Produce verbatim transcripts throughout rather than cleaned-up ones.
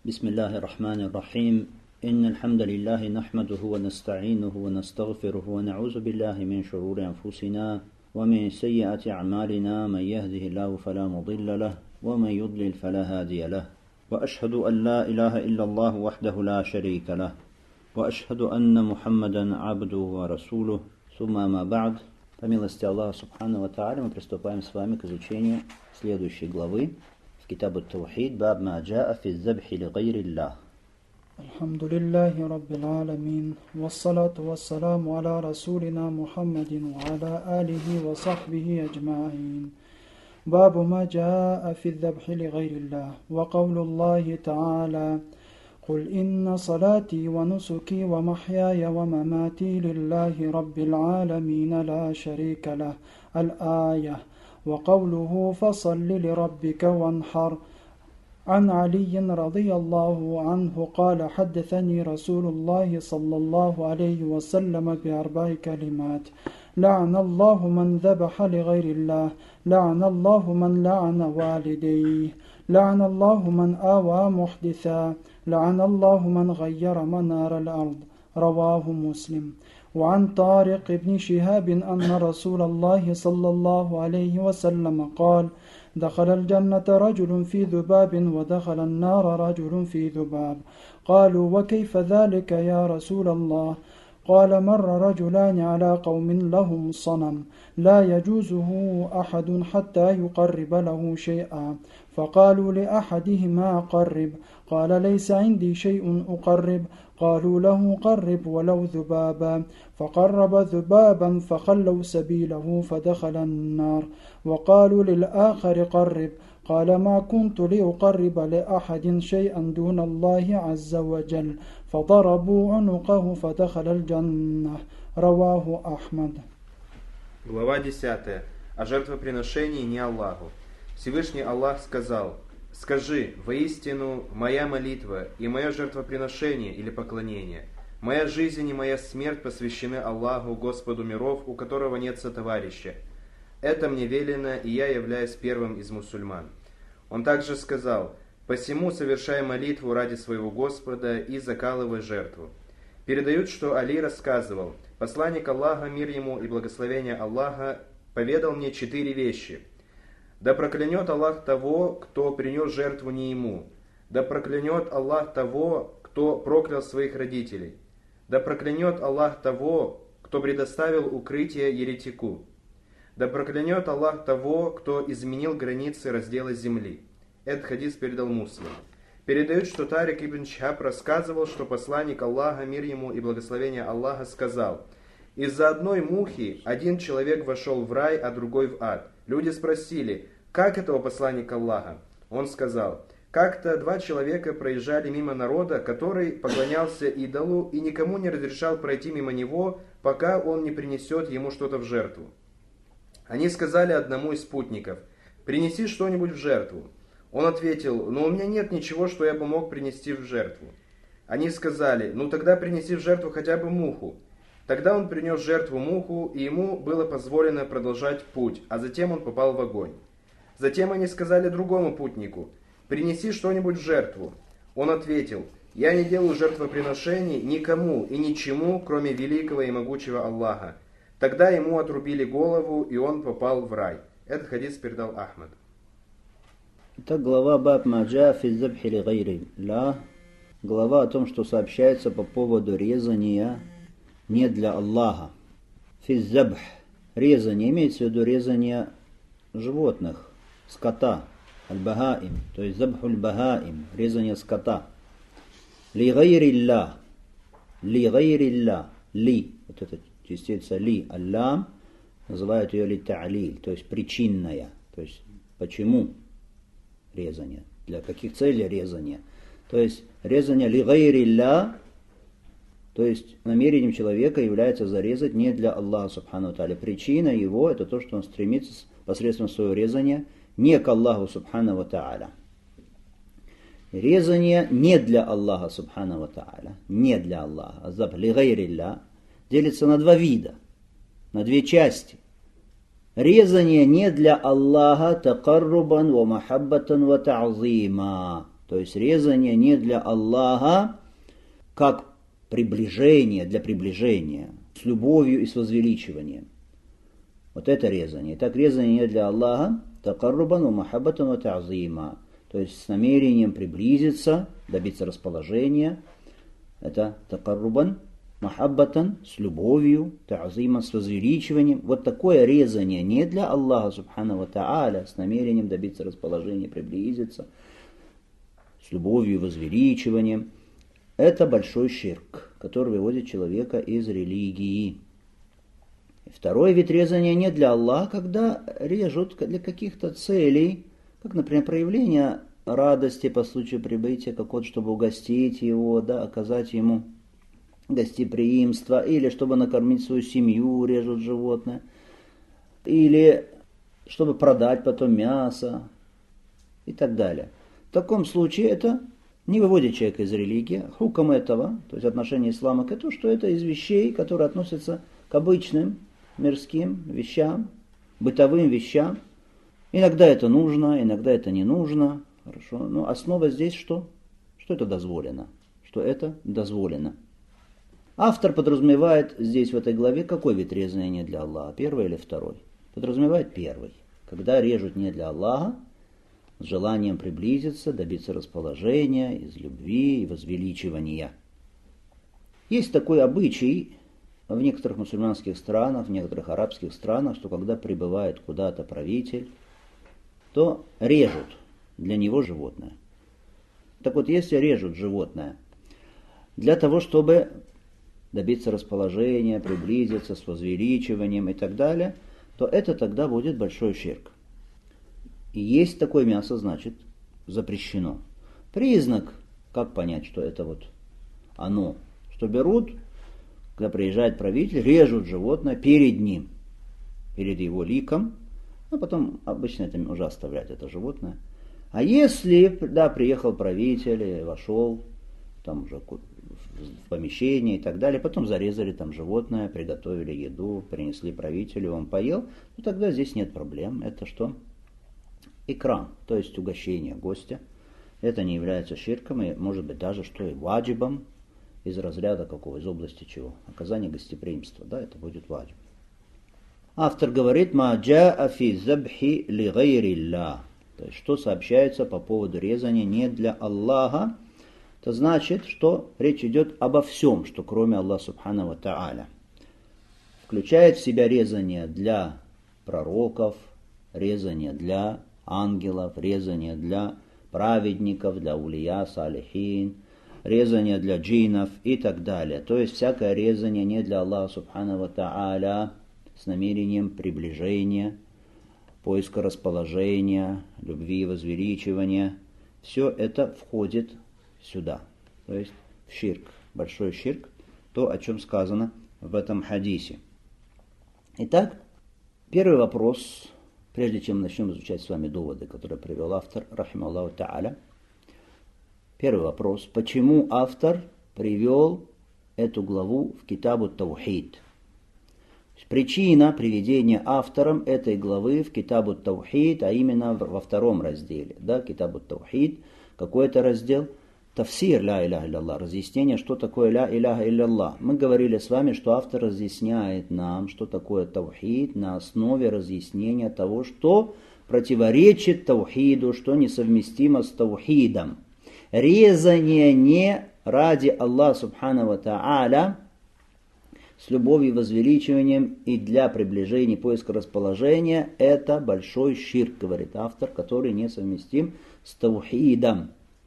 بسم الله الرحمن الرحيم إن الحمد لله نحمده ونستعينه ونستغفره ونعوذ بالله من شرور أنفسنا ومن سيئات أعمالنا من يهده الله فلا مضل له ومن يضلل فلا هادي له وأشهد أن لا إله إلا الله وحده لا شريك له وأشهد أن محمدا عبده ورسوله ثم ما بعد. По милости Аллаха Субхану ва Тааля мы приступаем с вами к изучению следующей главы в Китабу ат-Таухид баб ма джаа фи az-забхи ли гайриллах. Алхамдулиллахи Раббил Аламин, вассалату вассаламу аля расулина Мухаммадин ва аля алихи ва сахбихи аджмаин. Бабу ма джаа фи az-забхи ли гайриллах. Ва каулуллахи Та'аля: قل إن صلاتي ونسكي ومحياي ومماتي لله رب العالمين لا شريك له. الآية. وقوله فصل لربك وانحر. عن علي رضي الله عنه قال: حدثني رسول الله صلى الله عليه وسلم بأربع كلمات: لعن الله من ذبح لغير الله، لعن الله من لعن والديه، لعن الله من آوى محدثا، لعن الله من غير منار الأرض. رواه مسلم. وعن طارق بن شهاب أن رسول الله صلى الله عليه وسلم قال: دخل الجنة رجل في ذباب ودخل النار رجل في ذباب. قالوا: وكيف ذلك يا رسول الله؟ قال: مر رجلان على قوم لهم صنم لا يجوزه أحد حتى يقرب له شيئا، فقالوا لأحدهما: قرب. قال: ليس عندي شيء أقرب. قالوا له: قرب ولو ذبابا. فقرب ذبابا فخلوا سبيله فدخل النار. وقالوا للآخر: قرب. قال: ما كنت لأقرب لأحد شيئا دون الله عز وجل. فضربوا عنقه فدخل الجنة. رواه أحمد. Глава десятая. О жертвоприношении не Аллаху. Всевышний Аллах сказал: «Скажи, воистину, моя молитва и мое жертвоприношение или поклонение, моя жизнь и моя смерть посвящены Аллаху, Господу миров, у которого нет сотоварища. Это мне велено, и я являюсь первым из мусульман». Он также сказал: «Посему совершай молитву ради своего Господа и закалывай жертву». Передают, что Али рассказывал: «Посланник Аллаха, мир ему и благословение Аллаха, поведал мне четыре вещи. Да проклянет Аллах того, кто принес жертву не ему. Да проклянет Аллах того, кто проклял своих родителей. Да проклянет Аллах того, кто предоставил укрытие еретику. Да проклянет Аллах того, кто изменил границы раздела земли». Этот хадис передал Муслим. Передают, что Тарик ибн Шихаб рассказывал, что посланник Аллаха, мир ему и благословение Аллаха, сказал: «Из-за одной мухи один человек вошел в рай, а другой в ад. Люди спросили: как этого посланник Аллаха? Он сказал: как-то два человека проезжали мимо народа, который поклонялся идолу и никому не разрешал пройти мимо него, пока он не принесет ему что-то в жертву. Они сказали одному из спутников: принеси что-нибудь в жертву. Он ответил: но у меня нет ничего, что я бы мог принести в жертву. Они сказали: ну тогда принеси в жертву хотя бы муху. Тогда он принес в жертву муху, и ему было позволено продолжать путь, а затем он попал в огонь. Затем они сказали другому путнику: принеси что-нибудь в жертву. Он ответил: я не делаю жертвоприношений никому и ничему, кроме великого и могучего Аллаха. Тогда ему отрубили голову, и он попал в рай. Этот хадис передал Ахмад. Итак, глава баб ма джаа фи az-забхи ли гайриллах. Глава о том, что сообщается по поводу резания не для Аллаха. Фи az-забх. Резание имеется в виду резание животных, скота, аль-багаим, то есть забхуль багаим, резание скота. Ли гайриллах, ли гайриллах, ли, вот эта частица ли, аллам, называют ее ли та'лиль, то есть причинная, то есть почему резание, для каких целей резание. То есть резание ли гайриллах, то есть намерением человека является зарезать не для Аллаха Субхану ва Тааля. Причина его это то, что он стремится посредством своего резания не к Аллаху Субхану ва Тааля. Резание не для Аллаха Субхану ва Тааля, не для Аллаха. Азаб ли гайриллах делится на два вида, на две части. Резание не для Аллаха такаррубан ва махаббатан ва та'зима. То То есть резание не для Аллаха, как приближение, для приближения, с любовью и с возвеличиванием. Вот это резание. Так резание не для Аллаха, такаррубан ва махаббатан ва та'зима. То есть с намерением приблизиться, добиться расположения. Это такаррубан, махаббатан, с любовью, та'зима, с возвеличиванием. Вот такое резание не для Аллаха, субхану ва та'аля, с намерением добиться расположения, приблизиться, с любовью и возвеличиванием. Это большой ширк, который выводит человека из религии. Второй вид резания не для Аллаха, когда режут для каких-то целей, как, например, проявление радости по случаю прибытия какого-то, чтобы угостить его, да, оказать ему гостеприимство, или чтобы накормить свою семью, режут животное, или чтобы продать потом мясо и так далее. В таком случае это не выводит человека из религии. Хукам этого, то есть отношение ислама к этому, что это из вещей, которые относятся к обычным мирским вещам, бытовым вещам. Иногда это нужно, иногда это не нужно. Хорошо. Но основа здесь что? Что это дозволено. Что это дозволено. Автор подразумевает здесь в этой главе какой вид резания для Аллаха? Первый или второй? Подразумевает первый. Когда режут не для Аллаха, с желанием приблизиться, добиться расположения, из любви и возвеличивания. Есть такой обычай в некоторых мусульманских странах, в некоторых арабских странах, что когда прибывает куда-то правитель, то режут для него животное. Так вот, если режут животное для того, чтобы добиться расположения, приблизиться с возвеличиванием и так далее, то это тогда будет большой ширк. И есть такое мясо, значит, запрещено. Признак, как понять, что это вот оно, что берут, когда приезжает правитель, режут животное перед ним, перед его ликом, а потом обычно это уже оставлять, это животное. А если, да, приехал правитель, вошел там уже в помещение и так далее, потом зарезали там животное, приготовили еду, принесли правителю, он поел, то тогда здесь нет проблем. Это что? Икрам, то есть угощение гостя. Это не является ширком, и может быть даже что и ваджибом, из разряда какого, из области чего? Оказание гостеприимства, да, это будет ваджиб. Автор говорит, «Ма джаа фи забхи ли гайрилля». То есть, что сообщается по поводу резания не для Аллаха, это значит, что речь идет обо всем, что кроме Аллаха субхану ва та'аля. Включает в себя резание для пророков, резание для ангелов, резание для праведников, для улия, салихин, резание для джиннов и так далее. То есть всякое резание не для Аллаха субхану ва та'аля с намерением приближения, поиска расположения, любви и возвеличивания. Все это входит сюда. То есть в ширк, большой ширк, то, о чем сказано в этом хадисе. Итак, первый вопрос, прежде чем начнем изучать с вами доводы, которые привел автор, рахималлаху та'аля. Первый вопрос. Почему автор привел эту главу в Китабу Таухид? Причина приведения автором этой главы в Китабу Таухид, а именно во втором разделе. Да, Китабу Таухид, какой это раздел? Тафсир ля иляха илляллах, разъяснение, что такое ля иляха илляллах. Мы говорили с вами, что автор разъясняет нам, что такое таухид, на основе разъяснения того, что противоречит таухиду, что несовместимо с таухидом. Резание не ради Аллаха субхану ва та'аля, с любовью и возвеличиванием и для приближения, поиска расположения, это большой ширк, говорит автор, который несовместим с таухидом.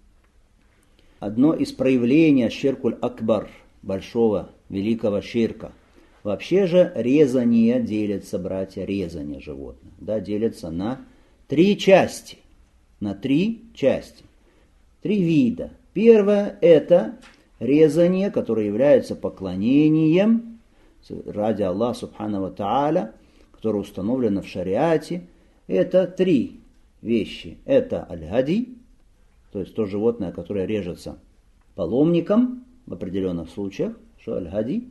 Одно из проявлений ширкуль акбар, большого, великого ширка. Вообще же резание делится, братья, резание животных, да, делится на три части. На три части. Три вида. Первое – это резание, которое является поклонением ради Аллаха субхану ва та'аля, которое установлено в шариате. Это три вещи. Это аль-хади, то есть то животное, которое режется паломником в определенных случаях, что аль-хади.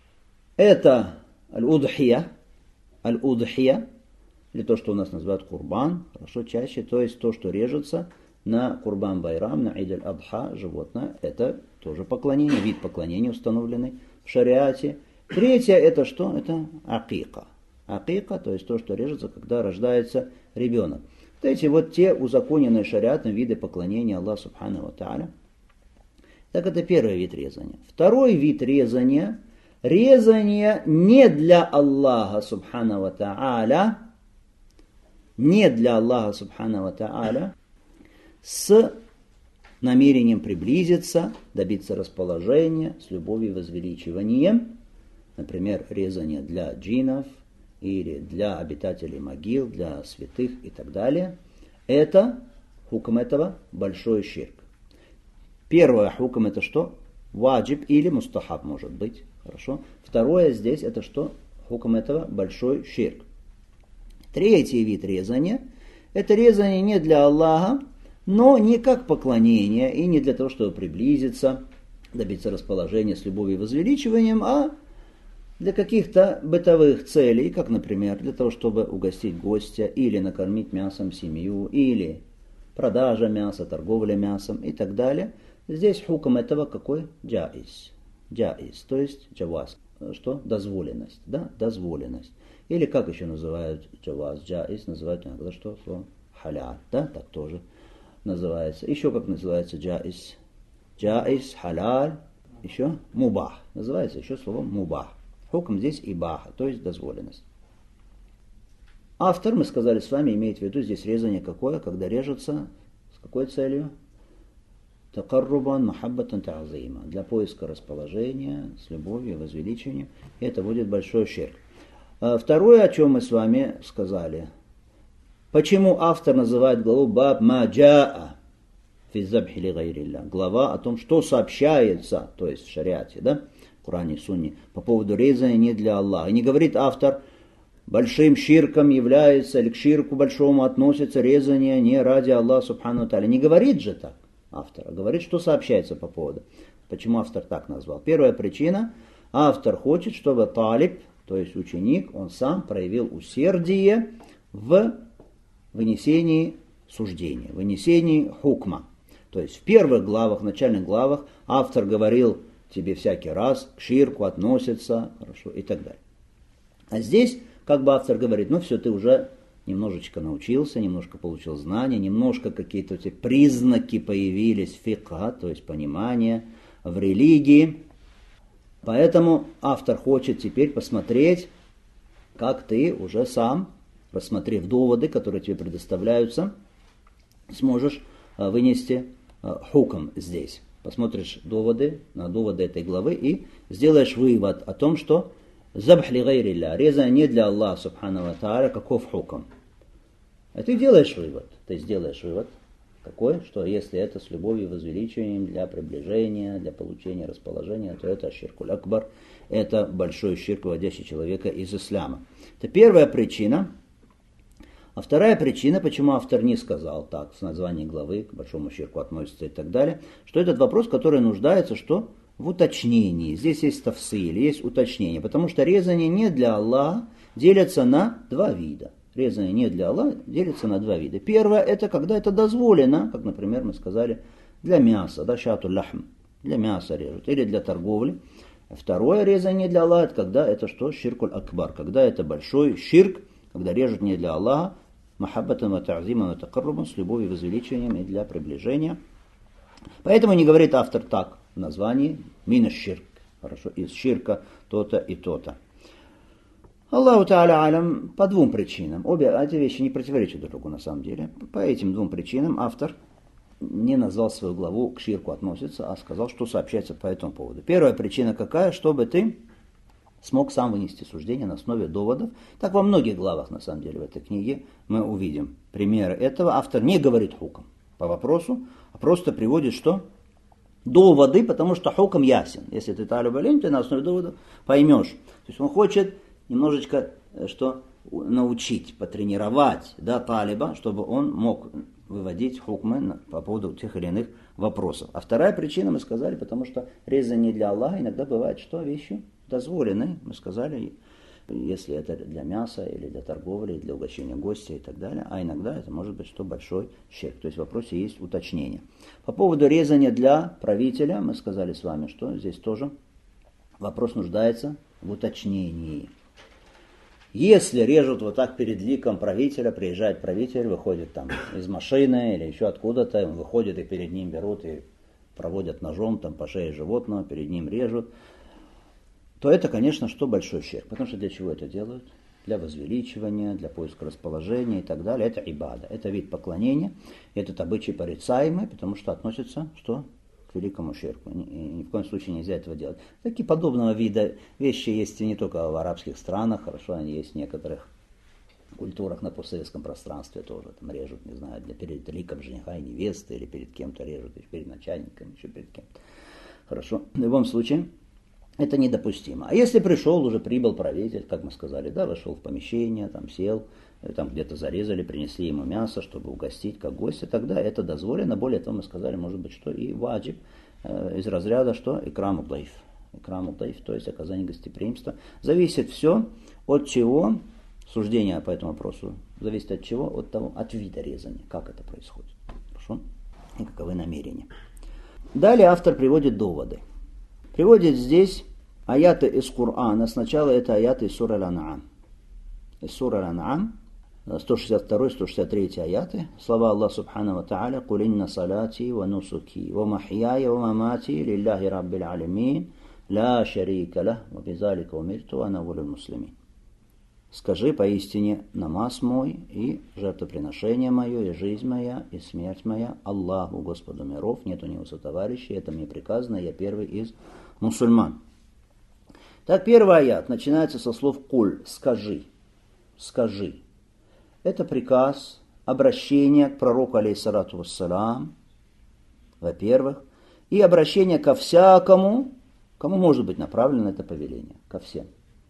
Это аль-удхия, аль-удхия, или то, что у нас называют курбан, хорошо, чаще, то есть то, что режется на Курбан Байрам, на Идь аль-Адха, животное, это тоже поклонение, вид поклонения, установленный в шариате. Третье это что? Это акика. Акика, то есть то, что режется, когда рождается ребенок. Вот эти вот те узаконенные шариатом виды поклонения Аллаху Субхану ва Тааля. Так это первый вид резания. Второй вид резания, резание не для Аллаха Субхану ва Тааля, не для Аллаха Субхану ва Тааля, с намерением приблизиться, добиться расположения, с любовью и возвеличиванием, например, резание для джиннов или для обитателей могил, для святых и так далее, это хукм этого большой ширк. Первое хукм это что? Ваджиб или мустахаб может быть. Хорошо. Второе здесь это что? Хукм этого большой ширк. Третий вид резания это резание не для Аллаха, но не как поклонение и не для того, чтобы приблизиться, добиться расположения с любовью и возвеличиванием, а для каких-то бытовых целей, как, например, для того, чтобы угостить гостя или накормить мясом семью, или продажа мяса, торговля мясом и так далее. Здесь хукм этого какой? Джаиз. Джаиз, то есть джаваз. Что? Дозволенность. Да? Дозволенность. Или как еще называют джаваз? Джаиз называют иногда что? Слово халял. Да? Так тоже называется. Еще как называется джаиз? Джаиз, халяль, еще мубах. Называется еще словом мубах. Хукм здесь ибаха, то есть дозволенность. Автор, мы сказали с вами, имеет в виду здесь резание какое, когда режется, с какой целью? Такаррубан, махаббатан, та'зима. Для поиска расположения, с любовью, возвеличением. Это будет большой ширк. Второе, о чем мы с вами сказали. Почему автор называет главу баб ма джаа фи забхи ли гайрилля? Глава о том, что сообщается, то есть в шариате, да? В Коране и Сунне, по поводу резания не для Аллаха. И не говорит автор, большим ширком является, или к ширку большому относится резание не ради Аллаха Субхану Тааля. Не говорит же так автор, а говорит, что сообщается по поводу. Почему автор так назвал? Первая причина, автор хочет, чтобы талиб, то есть ученик, он сам проявил усердие в вынесении суждения, вынесении хукма. То есть в первых главах, в начальных главах автор говорил, тебе всякий раз к ширку относится, хорошо, и так далее. А здесь, как бы автор говорит, ну все, ты уже немножечко научился, немножко получил знания, немножко какие-то эти признаки появились фикха, то есть понимание в религии. Поэтому автор хочет теперь посмотреть, как ты уже сам, рассмотрев доводы, которые тебе предоставляются, сможешь вынести хукм здесь. Посмотришь доводы, на доводы этой главы и сделаешь вывод о том, что забх ли гайрилля, резание не для Аллаха Субхану ва Тааля, каков хукм. А ты делаешь вывод, ты сделаешь вывод такой, что если это с любовью и возвеличиванием для приближения, для получения расположения, то это ширкуль акбар, это большой ширк, выводящий человека из ислама. Это первая причина. А вторая причина, почему автор не сказал так, в названии главы, к большому ширку относится и так далее, что этот вопрос, который нуждается что? В уточнении. Здесь есть тафсиль, есть уточнение, потому что резание не для Аллаха делятся на два вида. Резание не для Аллаха делится на два вида. Первое, это когда это дозволено, как, например, мы сказали, для мяса, да, шату лахм, для мяса режут, или для торговли. Второе резание для Аллаха, это когда это что? Ширкуль акбар, когда это большой ширк, когда режут не для Аллаха, махаббатан ва та'зиман ва такаррубан, с любовью и возвеличением и для приближения. Поэтому не говорит автор так в названии мина ширк, хорошо, из ширка то-то и то-то. Аллаху Та'аля алям по двум причинам. Обе эти вещи не противоречат друг другу на самом деле. По этим двум причинам автор не назвал свою главу к ширку относится, а сказал, что сообщается по этому поводу. Первая причина какая? Чтобы ты смог сам вынести суждение на основе доводов. Так во многих главах, на самом деле, в этой книге мы увидим примеры этого. Автор не говорит хукм по вопросу, а просто приводит что? Доводы, потому что хукм ясен. Если ты талиб алим, ты на основе доводов поймешь. То есть он хочет немножечко что? Научить, потренировать, да, талиба, чтобы он мог выводить хукмы по поводу тех или иных вопросов. А вторая причина, мы сказали, потому что резание для Аллаха иногда бывает, что вещи дозволены, мы сказали, если это для мяса или для торговли, или для угощения гостя и так далее, а иногда это может быть что большой щерк. То есть в вопросе есть уточнение. По поводу резания для правителя мы сказали с вами, что здесь тоже вопрос нуждается в уточнении. Если режут вот так перед ликом правителя, приезжает правитель, выходит там из машины или еще откуда-то, он выходит и перед ним берут и проводят ножом там по шее животного, перед ним режут, то это, конечно, что большой щерк. Потому что для чего это делают? Для возвеличивания, для поиска расположения и так далее. Это ибада, это вид поклонения. Этот обычай порицаемый, потому что относится что? К великому щерку. Ни, ни в коем случае нельзя этого делать. Такие подобного вида вещи есть не только в арабских странах, хорошо, они есть в некоторых культурах на постсоветском пространстве тоже. Там режут, не знаю, для перед ликом жениха и невесты, или перед кем-то режут, или перед начальником, еще перед кем-то. Хорошо. В любом случае, это недопустимо. А если пришел, уже прибыл правитель, как мы сказали, да, вошел в помещение, там сел, там где-то зарезали, принесли ему мясо, чтобы угостить как гостя, тогда это дозволено. Более того, мы сказали, может быть, что и ваджиб э, из разряда, что икраму даиф. Икраму даиф, то есть оказание гостеприимства. Зависит все от чего, суждение по этому вопросу, зависит от чего, от того, от вида резания, как это происходит. Хорошо? И каковы намерения. Далее автор приводит доводы. Приводит здесь аяты из Корана. Сначала это аяты из суры Аль-Ан'ам. Из суры Аль-Ан'ам, сто шестьдесят второй сто шестьдесят третий аяты. Слова Аллаха Субхану ва Тааля: «Куль инна салати ва нусуки ва махьяя ва мамати лилляхи раббил алямин, ла шарика лах, ва бизалика умирту ва ана аввалюл муслимин». Скажи поистине: намаз мой и жертвоприношение мое, и жизнь моя, и смерть моя Аллаху, Господу миров, нет у него сотоварищей, это мне приказано, я первый из мусульман. Так, первый аят начинается со слов «куль», «скажи», «скажи». Это приказ, обращение к пророку, алейхиссалату вассалам, во-первых, и обращение ко всякому, кому может быть направлено это повеление, ко всем.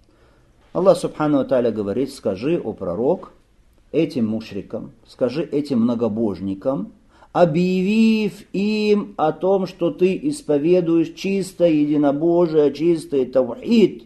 Аллах Субхану ва Тааля говорит: скажи, о пророк, этим мушрикам, скажи этим многобожникам, объявив им о том, что ты исповедуешь чистое единобожие, чистый таухид.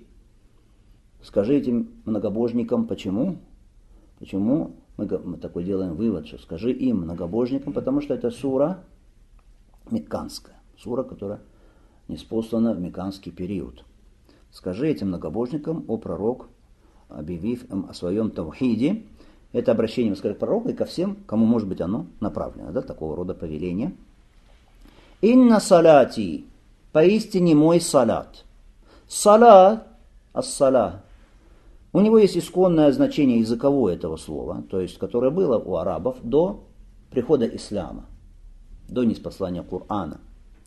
Скажи этим многобожникам, почему? Почему мы, мы такой делаем вывод, что скажи им, многобожникам, потому что это сура мекканская, сура, которая ниспослана в мекканский период. Скажи этим многобожникам, о пророк, объявив им о своем таухиде. Это обращение, мы сказали, к пророку и ко всем, кому может быть оно направлено, да, такого рода повеление. Инна салати, поистине мой салат. Салат, ас-сала. У него есть исконное значение языковое этого слова, то есть, которое было у арабов до прихода ислама, до ниспослания Корана.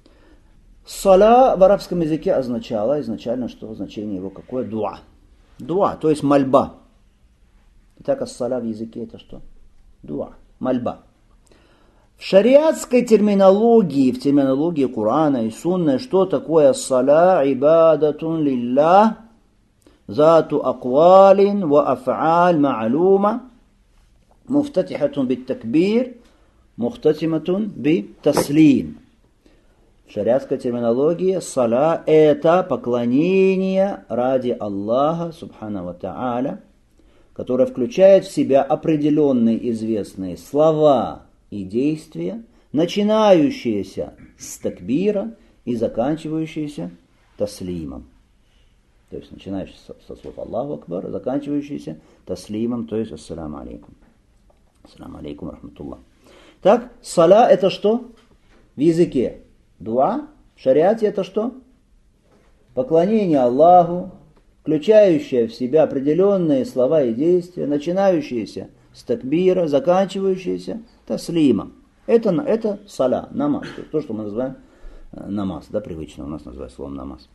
Сала в арабском языке означало изначально, что значение его какое? Дуа. Дуа, то есть мольба. Итак, ас-сала в языке это что? Дуа, мольба. В шариатской терминологии, в терминологии Корана и Сунны, что такое ас-сала? Ибадатун лиллах, зату аквалин ва аф'аль ма'лума, муфтатихатун бит-такбир, мухтатиматун бит-таслим. В шариатской терминологии сала – это поклонение ради Аллаха, субхана ва тааля, которое включает в себя определенные известные слова и действия, начинающиеся с такбира и заканчивающиеся таслимом. То есть начинающиеся со слов Аллаху Акбар, заканчивающиеся таслимом, то есть ассаламу алейкум. Ассаламу алейкум рахматуллах. Так, сала – это что? В языке. Дуа в шариате это что? Поклонение Аллаху, включающее в себя определенные слова и действия, начинающиеся с такбира, заканчивающиеся таслимом. Это, это саля, намаз. То, есть то, что мы называем намаз, да, привычно у нас называют словом намаз.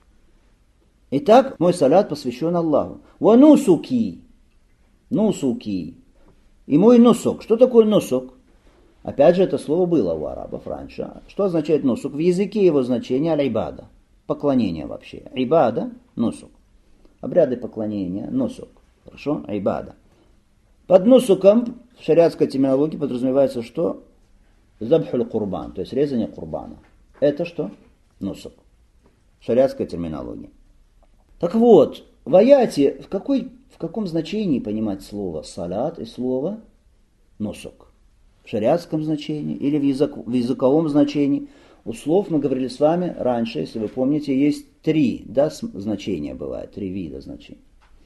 Итак, мой салят посвящен Аллаху. Ва нусуки. Нусуки. И мой нусок. Что такое нусок? Опять же, это слово было у арабов раньше. Что означает нусук? В языке его значение аль-ибада. Поклонение вообще. Ибада, нусук. Обряды поклонения, нусук. Хорошо? Ибада. Под нусуком в шариатской терминологии подразумевается что? Забхуль курбан, то есть резание курбана. Это что? Нусук. Шариатская терминология. Так вот, в аяте в, какой, в каком значении понимать слово салат и слово нусук? В шариатском значении или в, язык, в языковом значении? У слов мы говорили с вами раньше, если вы помните, есть три да, значения бывает, три вида значений.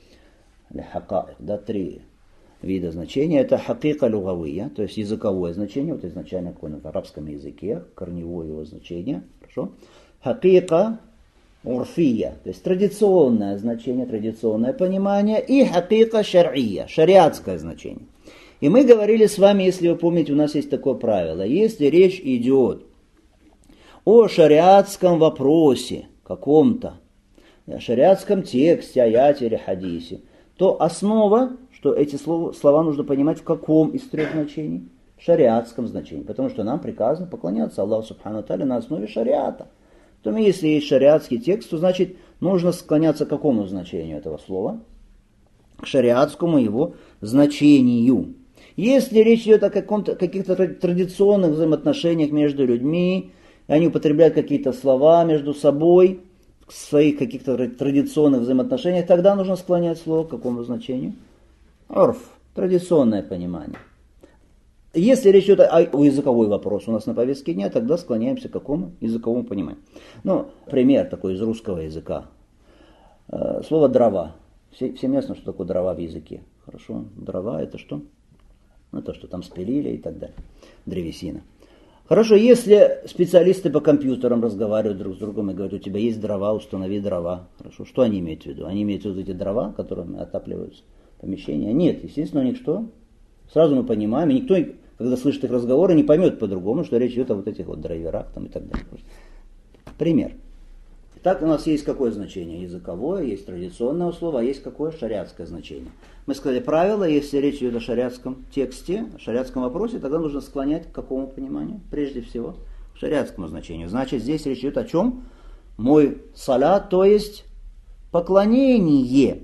Да, три вида значения. Это хакика лугавия, то есть языковое значение, вот изначально какое в арабском языке, корневое его значение. Хорошо. Хакика урфия, то есть традиционное значение, традиционное понимание, и хакика шар'ия, шариатское значение. И мы говорили с вами, если вы помните, у нас есть такое правило, если речь идет о шариатском вопросе каком-то, о шариатском тексте, аяте или хадисе, то основа, что эти слова, слова нужно понимать в каком из трех значений? В шариатском значении, потому что нам приказано поклоняться Аллаху Субхану Тааля на основе шариата. То если есть шариатский текст, то значит нужно склоняться к какому значению этого слова? К шариатскому его значению. Если речь идет о каком-то, каких-то традиционных взаимоотношениях между людьми, они употребляют какие-то слова между собой, в своих каких-то традиционных взаимоотношениях, тогда нужно склонять слово к какому значению? Орф, традиционное понимание. Если речь идет о, о языковой вопрос у нас на повестке дня, тогда склоняемся к какому языковому пониманию. Ну, пример такой из русского языка. Слово дрова. Все, всем ясно, что такое дрова в языке. Хорошо, дрова это что? Ну, то, что там спилили и так далее. Древесина. Хорошо, если специалисты по компьютерам разговаривают друг с другом и говорят, у тебя есть дрова, установи дрова. Хорошо, что они имеют в виду? Они имеют в виду эти дрова, которыми отапливаются помещения? Нет, естественно, у них что? Сразу мы понимаем, и никто, когда слышит их разговоры, не поймет по-другому, что речь идет о вот этих вот драйверах там, и так далее. Пример. Так у нас есть какое значение? Языковое, есть традиционное слово, а есть какое? Шариатское значение. Мы сказали правило, если речь идет о шариатском тексте, о шариатском вопросе, тогда нужно склонять к какому пониманию? Прежде всего, к шариатскому значению. Значит, здесь речь идет о чем? Мой салат, то есть поклонение.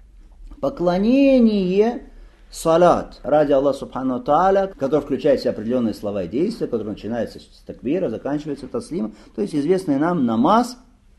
Поклонение салат ради Аллаха Субхану Тааля, который включает в себя определенные слова и действия, который начинается с такбира, заканчивается таслима, то есть известный нам намаз.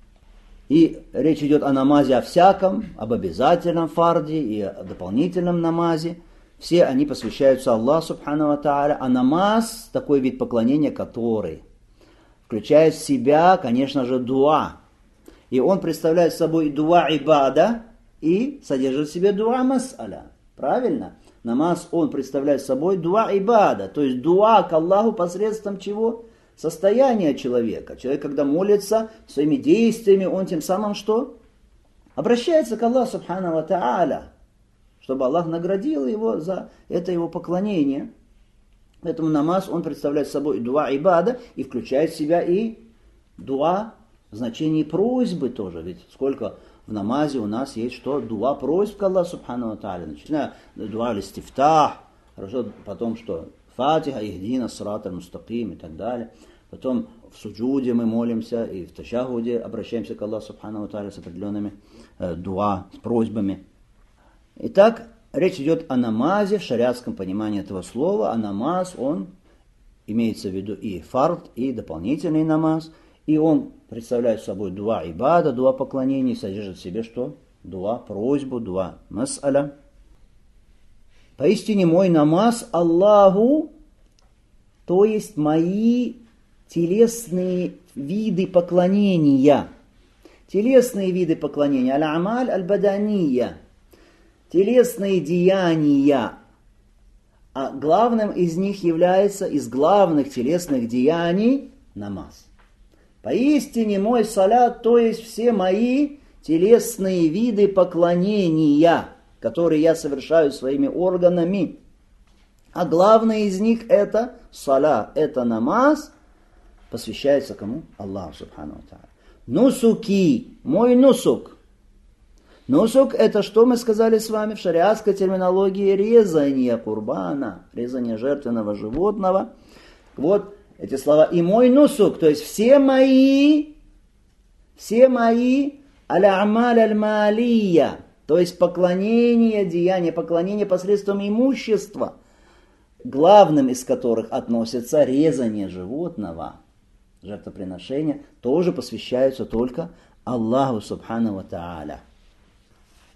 И речь идет о намазе о всяком, об обязательном фарде и о дополнительном намазе. Все они посвящаются Аллаху Субхану Тааля, а намаз такой вид поклонения, который включает в себя, конечно же, дуа. И он представляет собой дуа ибада и содержит в себе дуа мас'аля. Правильно? Намаз, он представляет собой дуа ибада, то есть дуа к Аллаху посредством чего? Состояние человека. Человек, когда молится своими действиями, он тем самым что? Обращается к Аллаху Субхану ва Тааля, чтобы Аллах наградил его за это его поклонение. Поэтому намаз, он представляет собой дуа ибада и включает в себя и дуа в значении просьбы тоже. Ведь сколько в намазе у нас есть что? Дуа просьб к Аллаху Субхану ва Тааля. Начиная дуа листифтах, хорошо, потом что? Фатиха, ихдина, сирата аль-мустаким и так далее. Потом в суджуде мы молимся и в ташахуде обращаемся к Аллаху Субхану ва Тааля с определенными э, дуа, с просьбами. Итак, речь идет о намазе в шариатском понимании этого слова. А намаз, он имеется в виду и фард, и дополнительный намаз. И он представляет собой дуа ибада, дуа поклонения, содержит в себе что? Дуа просьбу, дуа мас'аля. Поистине мой намаз Аллаху, то есть мои телесные виды поклонения. Телесные виды поклонения. Аль-амаль аль-бадания. Телесные деяния. А главным из них является, из главных телесных деяний, намаз. Поистине мой салят, то есть все мои телесные виды поклонения, которые я совершаю своими органами. А главное из них это саля, это намаз, посвящается кому? Аллаху Субхану ва Тааля. Нусуки, мой нусук. Нусук это что мы сказали с вами в шариатской терминологии? Резание курбана, резание жертвенного животного. Вот эти слова. И мой нусук, то есть все мои, все мои аль-амаль аль-малия, то есть поклонение, деяние, поклонение посредством имущества, главным из которых относится резание животного, жертвоприношение, тоже посвящаются только Аллаху Субхану ва Тааля.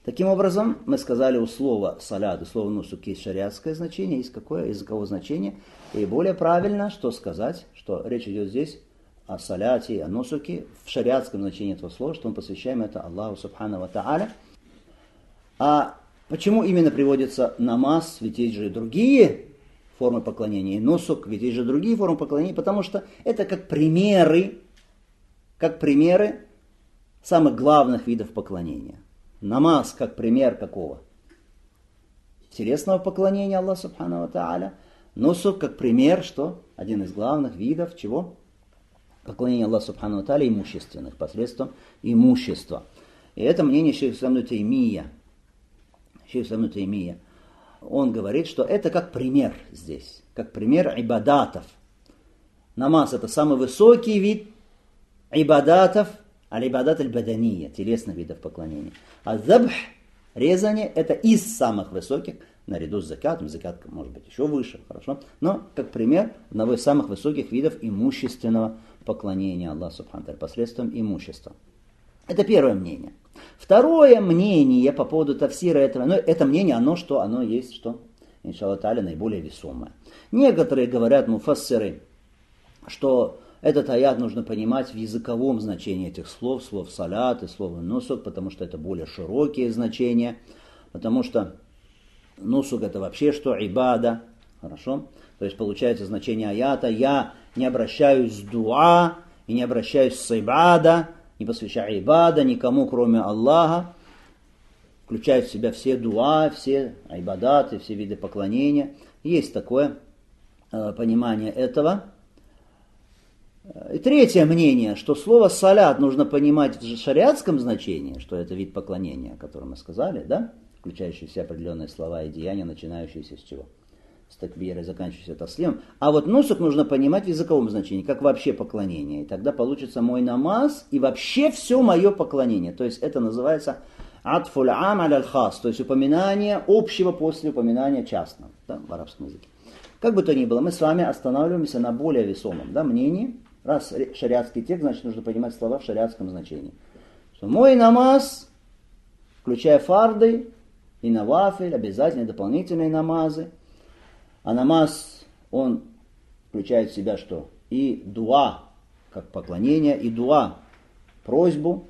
Таким образом, мы сказали, у слова салят, у слова нусук есть шариатское значение, есть какое языковое значение. И более правильно, что сказать, что речь идет здесь о саляте, о нусуке, в шариатском значении этого слова, что мы посвящаем это Аллаху Субхану ва Тааля. А почему именно приводится намаз, ведь есть же и другие формы поклонения, и нусук, ведь есть же другие формы поклонения, потому что это как примеры, как примеры самых главных видов поклонения. Намаз как пример какого? Телесного поклонения Аллаху Субхану ва Тааля. Нусук как пример, что? Один из главных видов чего? Поклонения Аллаху Субхану ва Тааля имущественных, посредством имущества. И это мнение шейха ислама ибн Таймия. Шейх ислам ибн Таймия. Он говорит, что это как пример здесь, как пример ибадатов. Намаз это самый высокий вид ибадатов, аль-ибадат аль-бадания, телесных видов поклонения. А забх, резание, это из самых высоких, наряду с закатом, закат может быть еще выше, хорошо, но как пример одного из самых высоких видов имущественного поклонения Аллаху Субхану ва Тааля посредством имущества. Это первое мнение. Второе мнение по поводу тафсира этого, ну, это мнение, оно что? Оно есть что? Иншаллах Тааля наиболее весомое. Некоторые говорят, муфассиры, что этот аят нужно понимать в языковом значении этих слов, слов салят и слова нусук, потому что это более широкие значения, потому что нусук это вообще что? Ибада, хорошо? То есть получается значение аята, я не обращаюсь с дуа и не обращаюсь с ибада, не посвящая ибада никому, кроме Аллаха, включает в себя все дуа, все айбадаты, все виды поклонения. Есть такое э, понимание этого. И третье мнение, что слово салят нужно понимать в шариатском значении, что это вид поклонения, о котором мы сказали, да? Включающий все определенные слова и деяния, начинающиеся с чего? С такбира и заканчивающийся таслимом. А вот нусук нужно понимать в языковом значении, как вообще поклонение. И тогда получится мой намаз и вообще все мое поклонение. То есть это называется атфуль ам аль хас, то есть упоминание общего после упоминания частного, да, в арабском языке. Как бы то ни было, мы с вами останавливаемся на более весомом, да, мнении. Раз шариатский текст, значит нужно понимать слова в шариатском значении. Что мой намаз, включая фарды и навафиль, обязательные дополнительные намазы. А намаз, он включает в себя что? И дуа, как поклонение, и дуа, просьбу.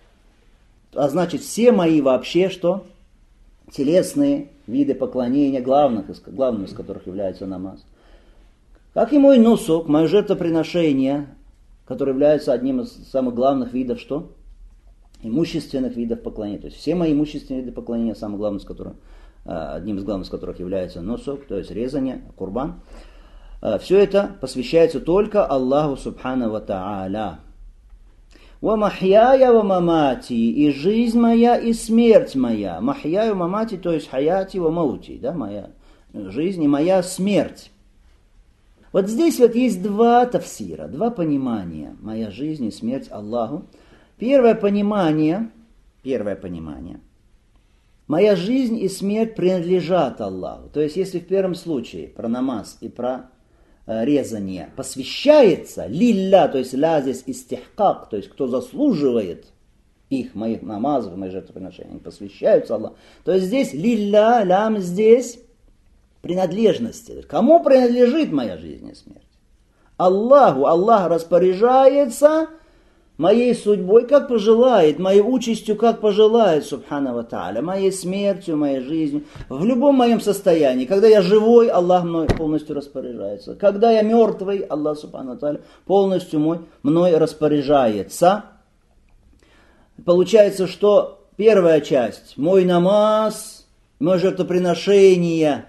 А значит, все мои вообще что? Телесные виды поклонения, главных, главным из которых является намаз. Как и мой нусук, мое жертвоприношение, которое является одним из самых главных видов что? Имущественных видов поклонения. То есть все мои имущественные виды поклонения, самое главное из которых, одним из главных из которых является нусук, то есть резание, курбан. Все это посвящается только Аллаху Субхану ва Тааля. «Ва махьяя ва мамати» и жизнь моя, и смерть моя. Махьяя ва мамати, то есть хаяти ва маути, да, моя жизнь и моя смерть. Вот здесь вот есть два тафсира, два понимания. Моя жизнь и смерть Аллаху. Первое понимание, первое понимание. Моя жизнь и смерть принадлежат Аллаху. То есть, если в первом случае про намаз и про э, резание посвящается лилля, то есть ля здесь истихкак, то есть кто заслуживает их, моих намазов, моих жертвоприношений, они посвящаются Аллаху. То есть здесь лилля, лям здесь принадлежности. Кому принадлежит моя жизнь и смерть? Аллаху. Аллах распоряжается моей судьбой, как пожелает, моей участью, как пожелает, субхана ва тааля, моей смертью, моей жизнью, в любом моем состоянии. Когда я живой, Аллах мной полностью распоряжается. Когда я мертвый, Аллах, субхана ва тааля, полностью мой, мной распоряжается. Получается, что первая часть, мой намаз, мое жертвоприношение,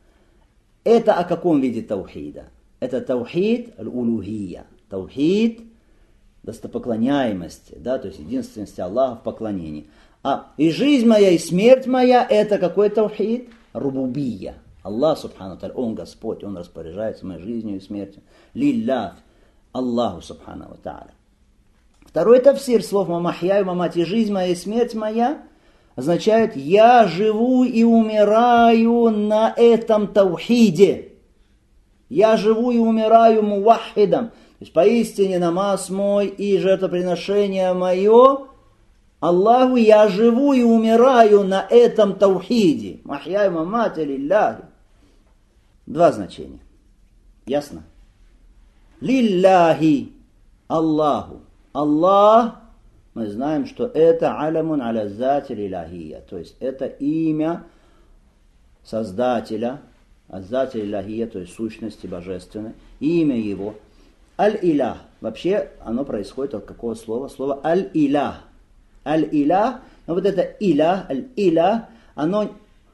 это о каком виде таухида? Это таухид аль-улухия, таухид достопоклоняемости, да, то есть единственности Аллаха в поклонении. А и жизнь моя, и смерть моя, это какой таухид? Рубубия. Аллах, субхану тааля, Он Господь, Он распоряжается моей жизнью и смертью. Лиллах, Аллаху, субхану ва тааля. Второй тафсир слов мамахья, мамати, жизнь моя и смерть моя означает, я живу и умираю на этом таухиде. Я живу и умираю мувахидом. То есть поистине намаз мой и жертвоприношение мое, Аллаху, я живу и умираю на этом таухиде. Махьяй мамат лилляхи. Два значения. Ясно? Лилляхи. Аллаху. Аллах, мы знаем, что это алямун аля зати лилляхия. То есть это имя Создателя, аззати лилляхия, то есть сущности божественной. Имя его. Аль-Илях. Вообще оно происходит от какого слова? Слово Аль-Илях. Аль-Илях, но вот это Илях, Аль-Илях, оно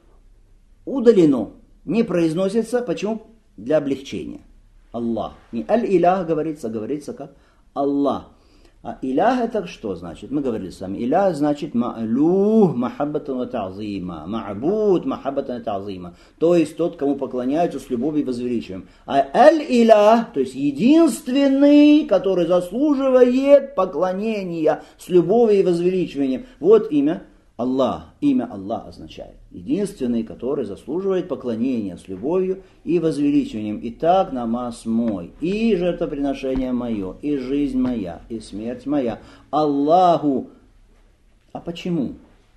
удалено, не произносится. Почему? Для облегчения. Аллах. Не Аль-Илях говорится, говорится как Аллах. А Илях это что значит? Мы говорили с вами. Илях значит ма'лух махаббатан ва та'зима. Ма'буд махаббатан ва та'зима. То есть тот, кому поклоняются с любовью и возвеличиванием. А аль-Илях, то есть единственный, который заслуживает поклонения с любовью и возвеличиванием. Вот имя Аллах. Имя Аллах означает. Единственный, который заслуживает поклонения с любовью и возвеличиванием. Итак, намаз мой, и жертвоприношение мое, и жизнь моя, и смерть моя. Аллаху. А почему?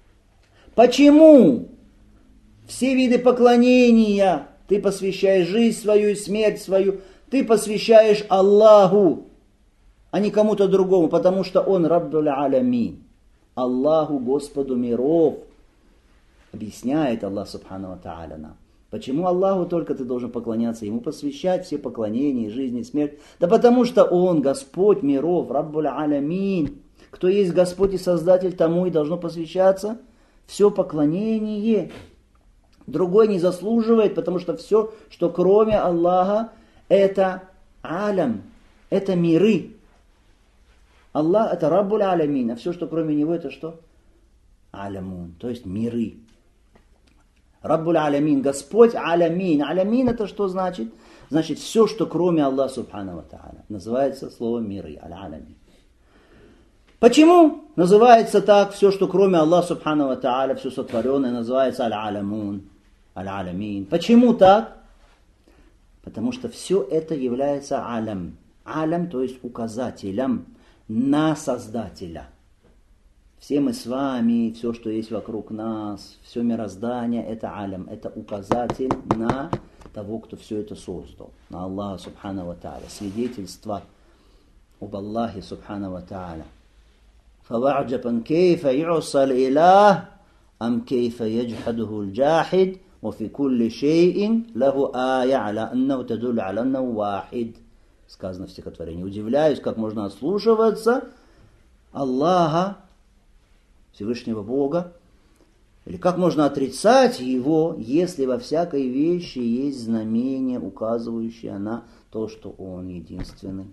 Почему все виды поклонения ты посвящаешь жизнь свою и смерть свою, ты посвящаешь Аллаху, а не кому-то другому, потому что Он Раббуль Алямин. Аллаху, Господу миров. Объясняет Аллах Субхану ва Тааля нам. Почему Аллаху только ты должен поклоняться, Ему посвящать все поклонения, жизнь и смерть? Да потому что Он Господь миров, Раббуль Алямин. Кто есть Господь и Создатель, тому и должно посвящаться все поклонение. Другой не заслуживает, потому что все, что кроме Аллаха, это алям, это миры. Аллах это Раббуль Алямин, а все, что кроме него, это что? Алямун, то есть миры. Раббуль Алямин, Господь Алямин. Алямин это что значит? Значит все, что кроме Аллаха Субхану ва Тааля. Называется слово миры, Аль-Алямин. Почему называется так все, что кроме Аллаха Субхану ва Тааля, все сотворенное, называется Аль-Алямун, Аль-Алямин? Почему так? Потому что все это является алям. Алям, то есть указателем на Создателя. Все мы с вами, все, что есть вокруг нас, все мироздание, это алям, это указатель на того, кто все это создал, на Аллаха Субхану ва Тааля, свидетельство об Аллахе Субхану ва Тааля. فَوَعْجَبًا كَيْفَ يُعْصَى الْإِلَهِ أَمْ كَيْفَ يَجْحَدُهُ الْجَاحِدُ وَفِي كُلِّ شَيْءٍ لَهُ آيَةٌ عَلَى أَنَّهُ تَدُلُّ عَلَى أَنَّهُ وَاحِدٌ. Сказано в стихотворении. Удивляюсь, как можно ослушиваться Аллаха, Всевышнего Бога, или как можно отрицать Его, если во всякой вещи есть знамение, указывающее на то, что Он единственный.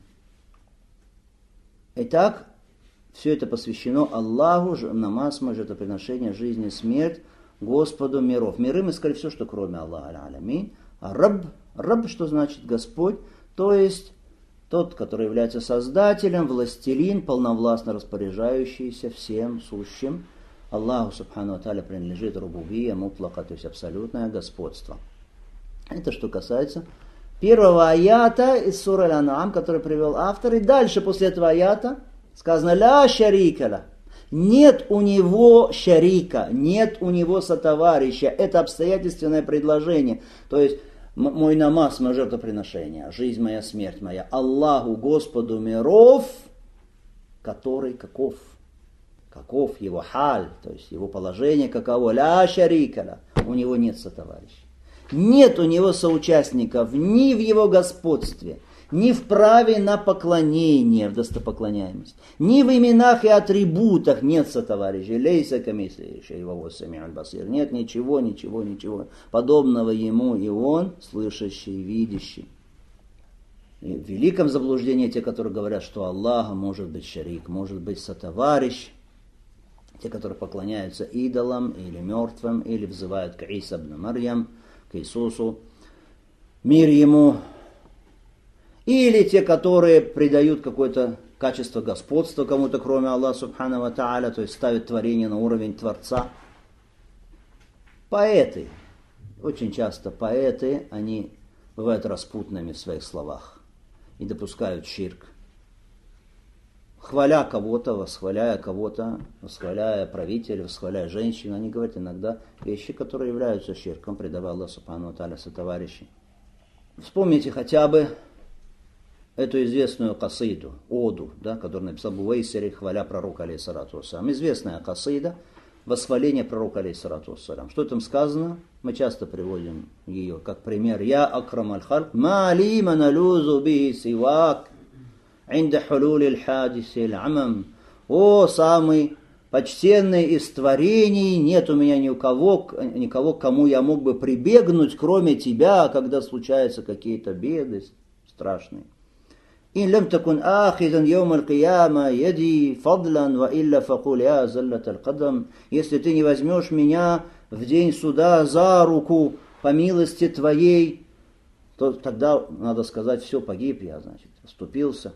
Итак, все это посвящено Аллаху, намаз, жертвоприношение, жизнь и смерть, Господу миров. Миры мы сказали все, что кроме Аллаха Аль-Алямин. А Рабб, Рабб, что значит Господь, то есть тот, который является Создателем, властелин, полновластно распоряжающийся всем сущим. Аллаху Субхану ва Тааля принадлежит рубубия, мутлака, то есть абсолютное господство. Это что касается первого аята из суры Аль-Ан'ам, который привел автор. И дальше после этого аята сказано «Ля шарикаля». Нет у него шарика, нет у него сотоварища. Это обстоятельственное предложение. То есть мой намаз, мое жертвоприношение, жизнь моя, смерть моя, Аллаху, Господу миров, который каков? Каков его халь, то есть его положение каково? Ля шарикаля. У него нет сотоварища. Нет у него соучастников ни в его господстве, ни в праве на поклонение, в достопоклоняемость, ни в именах и атрибутах нет сотоварищей. Лейса камисли шейваво сами'аль басир. Нет ничего, ничего, ничего подобного ему, и он слышащий, видящий. И в великом заблуждении те, которые говорят, что Аллах может быть шарик, может быть сотоварищ. Те, которые поклоняются идолам или мертвым, или взывают к Иса ибн Марьям, к Иисусу, мир ему. Или те, которые придают какое-то качество господства кому-то, кроме Аллаха Субхану ва Тааля, то есть ставят творение на уровень Творца. Поэты, очень часто поэты, они бывают распутными в своих словах и допускают ширк. хваля кого-то, восхваляя кого-то, восхваляя правителя, восхваляя женщин, они говорят иногда вещи, которые являются ширком, предавая Аллаху субхану ва тааля сотоварищей. Вспомните хотя бы эту известную касиду, оду, да, которую написал Бувейсири, хваля пророка алейхиссалату вассалям. Известная касида, восхваление пророка алейхиссалату вассалям. Что там сказано? Мы часто приводим ее как пример. Я акрам аль-халк, ма ли маналюзу би сивак, инда хулули аль-хадиси аль-амам. О, самый почтенный из творений, нет у меня ни у кого, никого, к кому я мог бы прибегнуть, кроме тебя, когда случаются какие-то беды страшные. إن لم تكن آخذا يوم القيامة يدي فضلا وإلا فقول يا زلة القدم. Если ты не возьмешь меня в день суда за руку по милости твоей, то тогда надо сказать, все, погиб я, значит, оступился.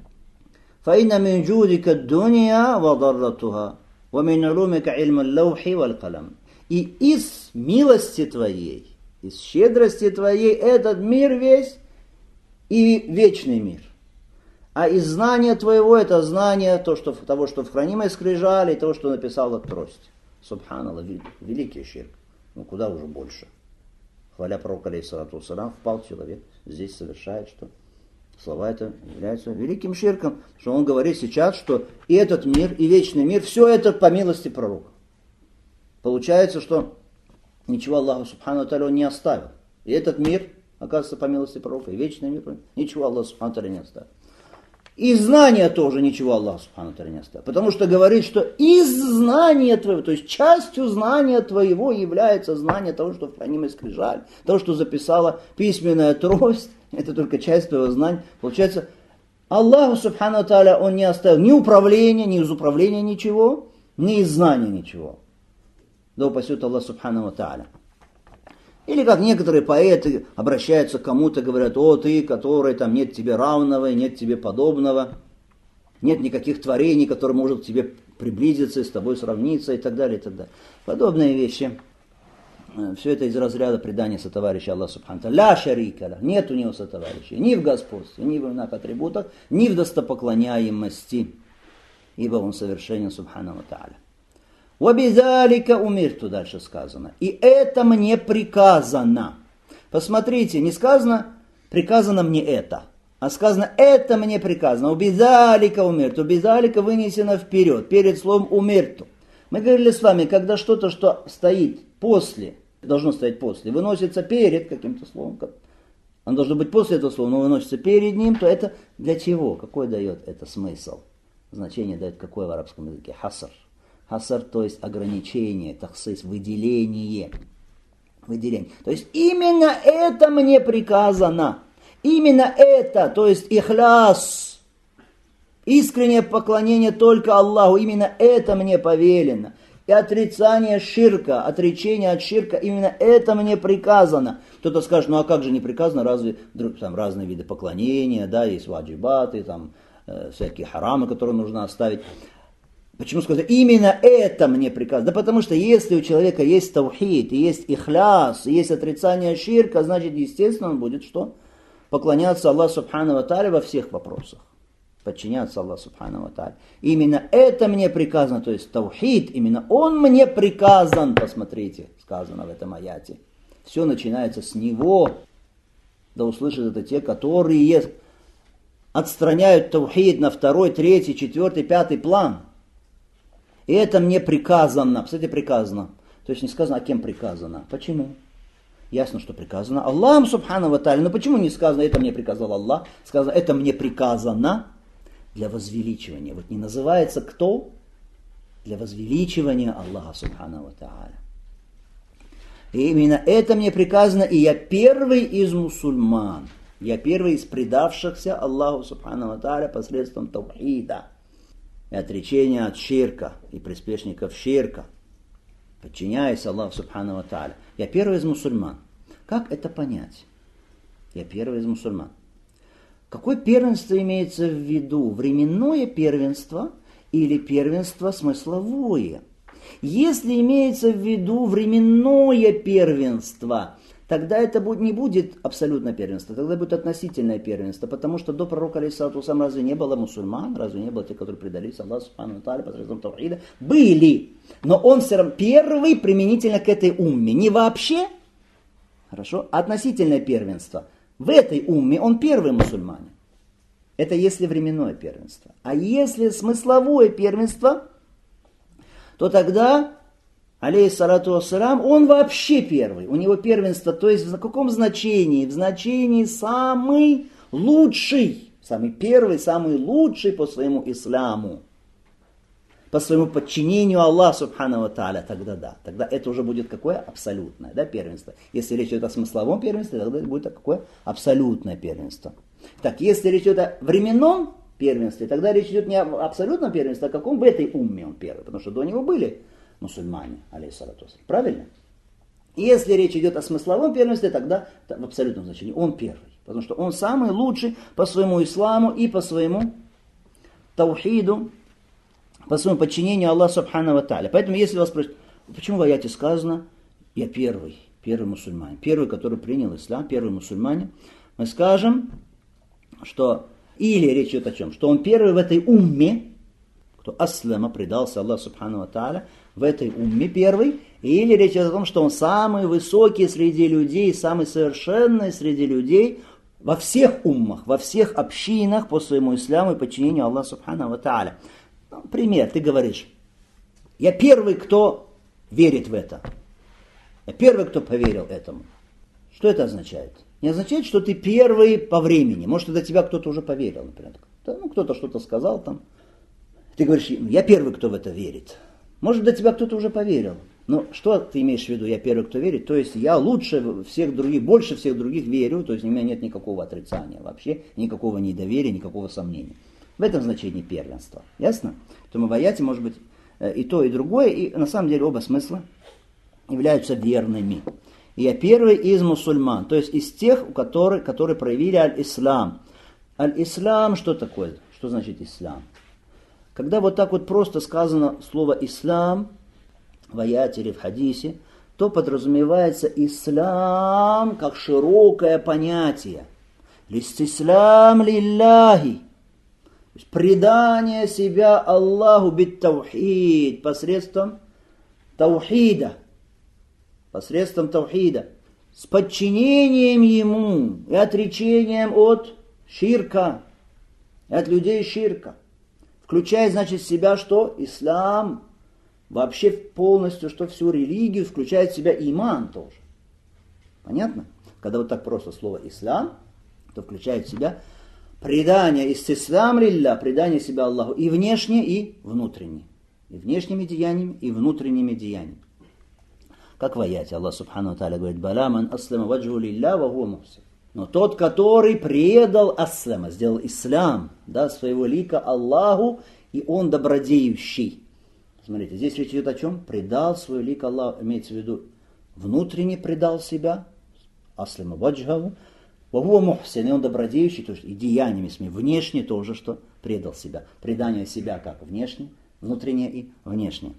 فإن من جودك الدنيا وضرتها ومن علومك علم اللوح والقلم. И из милости твоей, из щедрости твоей этот мир весь и вечный мир. А из знания твоего это знание то, что, того, что в хранимой скрижали, и того, что написала трость. Субханаллах, великий ширк. Ну куда уже больше. Хваля пророка алейхиссалату вассалям, впал человек, здесь совершает, что слова это являются великим ширком. Что он говорит сейчас, что и этот мир, и вечный мир, все это по милости пророка. Получается, что ничего Аллаху субхану ва тааля не оставил. И этот мир, оказывается, по милости пророка, и вечный мир, ничего Аллаху субхану ва тааля не оставил. И знания тоже ничего Аллах субхану ва тааля не оставил. Потому что говорит, что из знания твоего, то есть частью знания твоего является знание того, что в хранимой скрижаль, того, что записала письменная трость, это только часть твоего знания. Получается, Аллаху субхану ва тааля он не оставил ни управления, ни из управления ничего, ни из знания ничего. Да упасет Аллах субхану ва тааля. Или как некоторые поэты обращаются к кому-то, говорят, о, ты, который, там нет тебе равного, нет тебе подобного, нет никаких творений, которые может к тебе приблизиться и с тобой сравниться, и так далее, и так далее. Подобные вещи. Все это из разряда предания сотоварища Аллаха субхану ва тааля. Ля шарика ля. Нет у него сотоварища. Ни в господстве, ни в иных атрибутах, ни в достопоклоняемости. Ибо он совершенен субхану ва тааля. «Вабизалика умирту», дальше сказано. «И это мне приказано». Посмотрите, не сказано «приказано мне это», а сказано «это мне приказано». «Вабизалика умирту». «Вабизалика» вынесено вперед, перед словом «умирту». Мы говорили с вами, когда что-то, что стоит после, должно стоять после, выносится перед каким-то словом, оно должно быть после этого слова, но выносится перед ним, то это для чего? Какой дает это смысл? Значение дает какое в арабском языке? Хаср. Хасар, то есть ограничение, таксис, выделение. Выделение. То есть именно это мне приказано. Именно это, то есть ихляс, искреннее поклонение только Аллаху, именно это мне повелено. И отрицание ширка, отречение от ширка, именно это мне приказано. Кто-то скажет, ну а как же не приказано, разве там разные виды поклонения, да, есть ваджибаты, там э, всякие харамы, которые нужно оставить. Почему сказать, именно это мне приказано? Да потому что если у человека есть таухид, и есть ихляс, и есть отрицание ширка, значит, естественно, он будет что? Поклоняться Аллаху субхану ва тааля во всех вопросах. Подчиняться Аллаху субхану ва тааля. Именно это мне приказано, то есть таухид, именно он мне приказан, посмотрите, сказано в этом аяте. Все начинается с него. Да услышат это те, которые отстраняют таухид на второй, третий, четвертый, пятый план. И это мне приказано. Кстати, приказано. То есть не сказано, а кем приказано. Почему? Ясно, что приказано Аллахом субхану ва тааля. Но почему не сказано, это мне приказал Аллах? Сказано, это мне приказано для возвеличивания. Вот не называется кто? Для возвеличивания Аллаха субхану ва тааля. И именно это мне приказано, и я первый из мусульман. Я первый из предавшихся Аллаху субхану ва тааля посредством таухида. И отречения от ширка и приспешников ширка, подчиняясь Аллаху субхану ва тааля. Я первый из мусульман. Как это понять? Я первый из мусульман. Какое первенство имеется в виду? Временное первенство или первенство смысловое? Если имеется в виду временное первенство, тогда это будет, не будет абсолютное первенство, тогда будет относительное первенство, потому что до пророка алейхиссалату вассалям разве не было мусульман, разве не было тех, которые предались Аллаху субхану ва тааля посредством таухида? Были, но он все равно первый применительно к этой умме, не вообще, хорошо, а относительное первенство. В этой умме он первый мусульманин. Это если временное первенство. А если смысловое первенство, то тогда, алейхиссалату вассалям, он вообще первый. У него первенство, то есть в каком значении? В значении самый лучший, самый первый, самый лучший по своему исламу, по своему подчинению Аллаху субхану ва тааля, тогда да. Тогда это уже будет какое? Абсолютное, да, первенство. Если речь идет о смысловом первенстве, тогда это будет какое? Абсолютное первенство. Так, если речь идет о временном первенстве, тогда речь идет не об абсолютном первенстве, а о каком в этой умме он первый, потому что до него были мусульмане, алейхиссалату вассалям. Правильно? И если речь идет о смысловом первенстве, тогда в абсолютном значении он первый, потому что он самый лучший по своему исламу и по своему таухиду, по своему подчинению Аллаху субхану ва тааля. Поэтому, если вас спросят, почему в аяте сказано, я первый, первый мусульманин, первый, который принял ислам, первый мусульманин, мы скажем, что или речь идет о чем? Что он первый в этой умме, кто аслама, предался Аллаху субхану ва тааля, в этой умме первый, или речь идет о том, что он самый высокий среди людей, самый совершенный среди людей во всех уммах, во всех общинах по своему исламу и подчинению Аллаху субхану ва тааля. Ну, пример, ты говоришь, я первый, кто верит в это. Я первый, кто поверил этому. Что это означает? Не означает, что ты первый по времени. Может, до тебя кто-то уже поверил, например. Ну, кто-то что-то сказал там. Ты говоришь, я первый, кто в это верит. Может, до тебя кто-то уже поверил. Но что ты имеешь в виду, я первый, кто верит? То есть я лучше всех других, больше всех других верю, то есть у меня нет никакого отрицания вообще, никакого недоверия, никакого сомнения. В этом значении первенства. Ясно? Поэтому в аяте может быть и то, и другое, и на самом деле оба смысла являются верными. И я первый из мусульман, то есть из тех, у которых, которые проявили аль-ислам. Аль-ислам что такое? Что значит ислам? Когда вот так вот просто сказано слово ислам в аяте или в хадисе, то подразумевается ислам как широкое понятие. Листислам лилляхи. То есть предание себя Аллаху бит-таухид посредством таухида. Посредством таухида. С подчинением ему и отречением от ширка. От людей ширка. Включая, значит, в себя что? Ислам. Вообще полностью, что всю религию, включает в себя иман тоже. Понятно? Когда вот так просто слово ислам, то включает в себя предание истислам лилля, предание себя Аллаху и внешне, и внутренне. И внешними деяниями, и внутренними деяниями. Как в аяте Аллах субхану ва тааля говорит, «Бала ман аслама ваджху лилля ва хуа мухсин». Но тот, который предал аслама, сделал ислам, да, своего лика Аллаху, и он добродеющий. Смотрите, здесь речь идет о чем? Предал свой лик Аллаху, имеется в виду, внутренне предал себя, аслама ваджху, ва хуа мухсин, и он добродеющий, то есть и деяниями своими, внешне тоже, что предал себя. Предание себя как внешне, внутреннее и внешнее.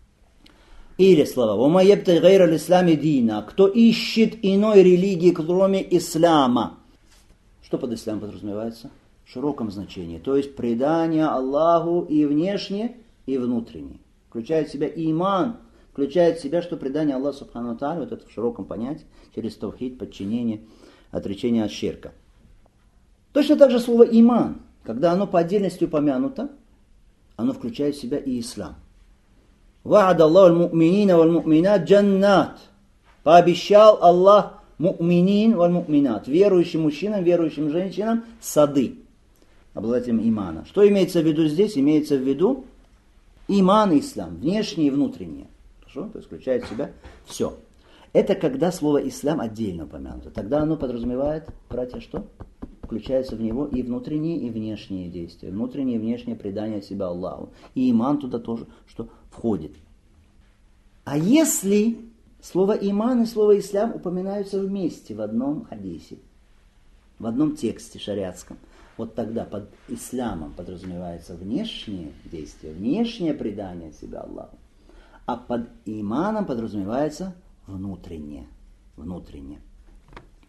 Или слова «Вама ябтагhi гайра аль-ислами дина», кто ищет иной религии, кроме ислама. Что под ислам подразумевается? В широком значении. То есть предание Аллаху и внешне, и внутренне. Включает в себя иман, включает в себя, что предание Аллаху субхану ва тааля, вот это в широком понятии, через таухид, подчинение, отречение от ширка. Точно так же слово иман, когда оно по отдельности упомянуто, оно включает в себя и ислам. وعد الله المؤمنين والمؤمنات جنات. Пообещал Аллах му'минин валь му'минат, верующим мужчинам, верующим женщинам, сады, обладателям имана. Что имеется в виду здесь? Имеется в виду иман и ислам, внешнее и внутреннее. Хорошо? То есть включает в себя все. Это когда слово ислам отдельно упомянуто. Тогда оно подразумевает, братья, что? Включается в него и внутренние, и внешние действия. Внутреннее и внешнее предание себя Аллаху. И иман туда тоже, что входит. А если слово иман и слово ислам упоминаются вместе в одном хадисе, в одном тексте шариатском, вот тогда под ислямом подразумевается внешнее действие, внешнее предание себя Аллаху. А под иманом подразумевается внутреннее. Внутреннее.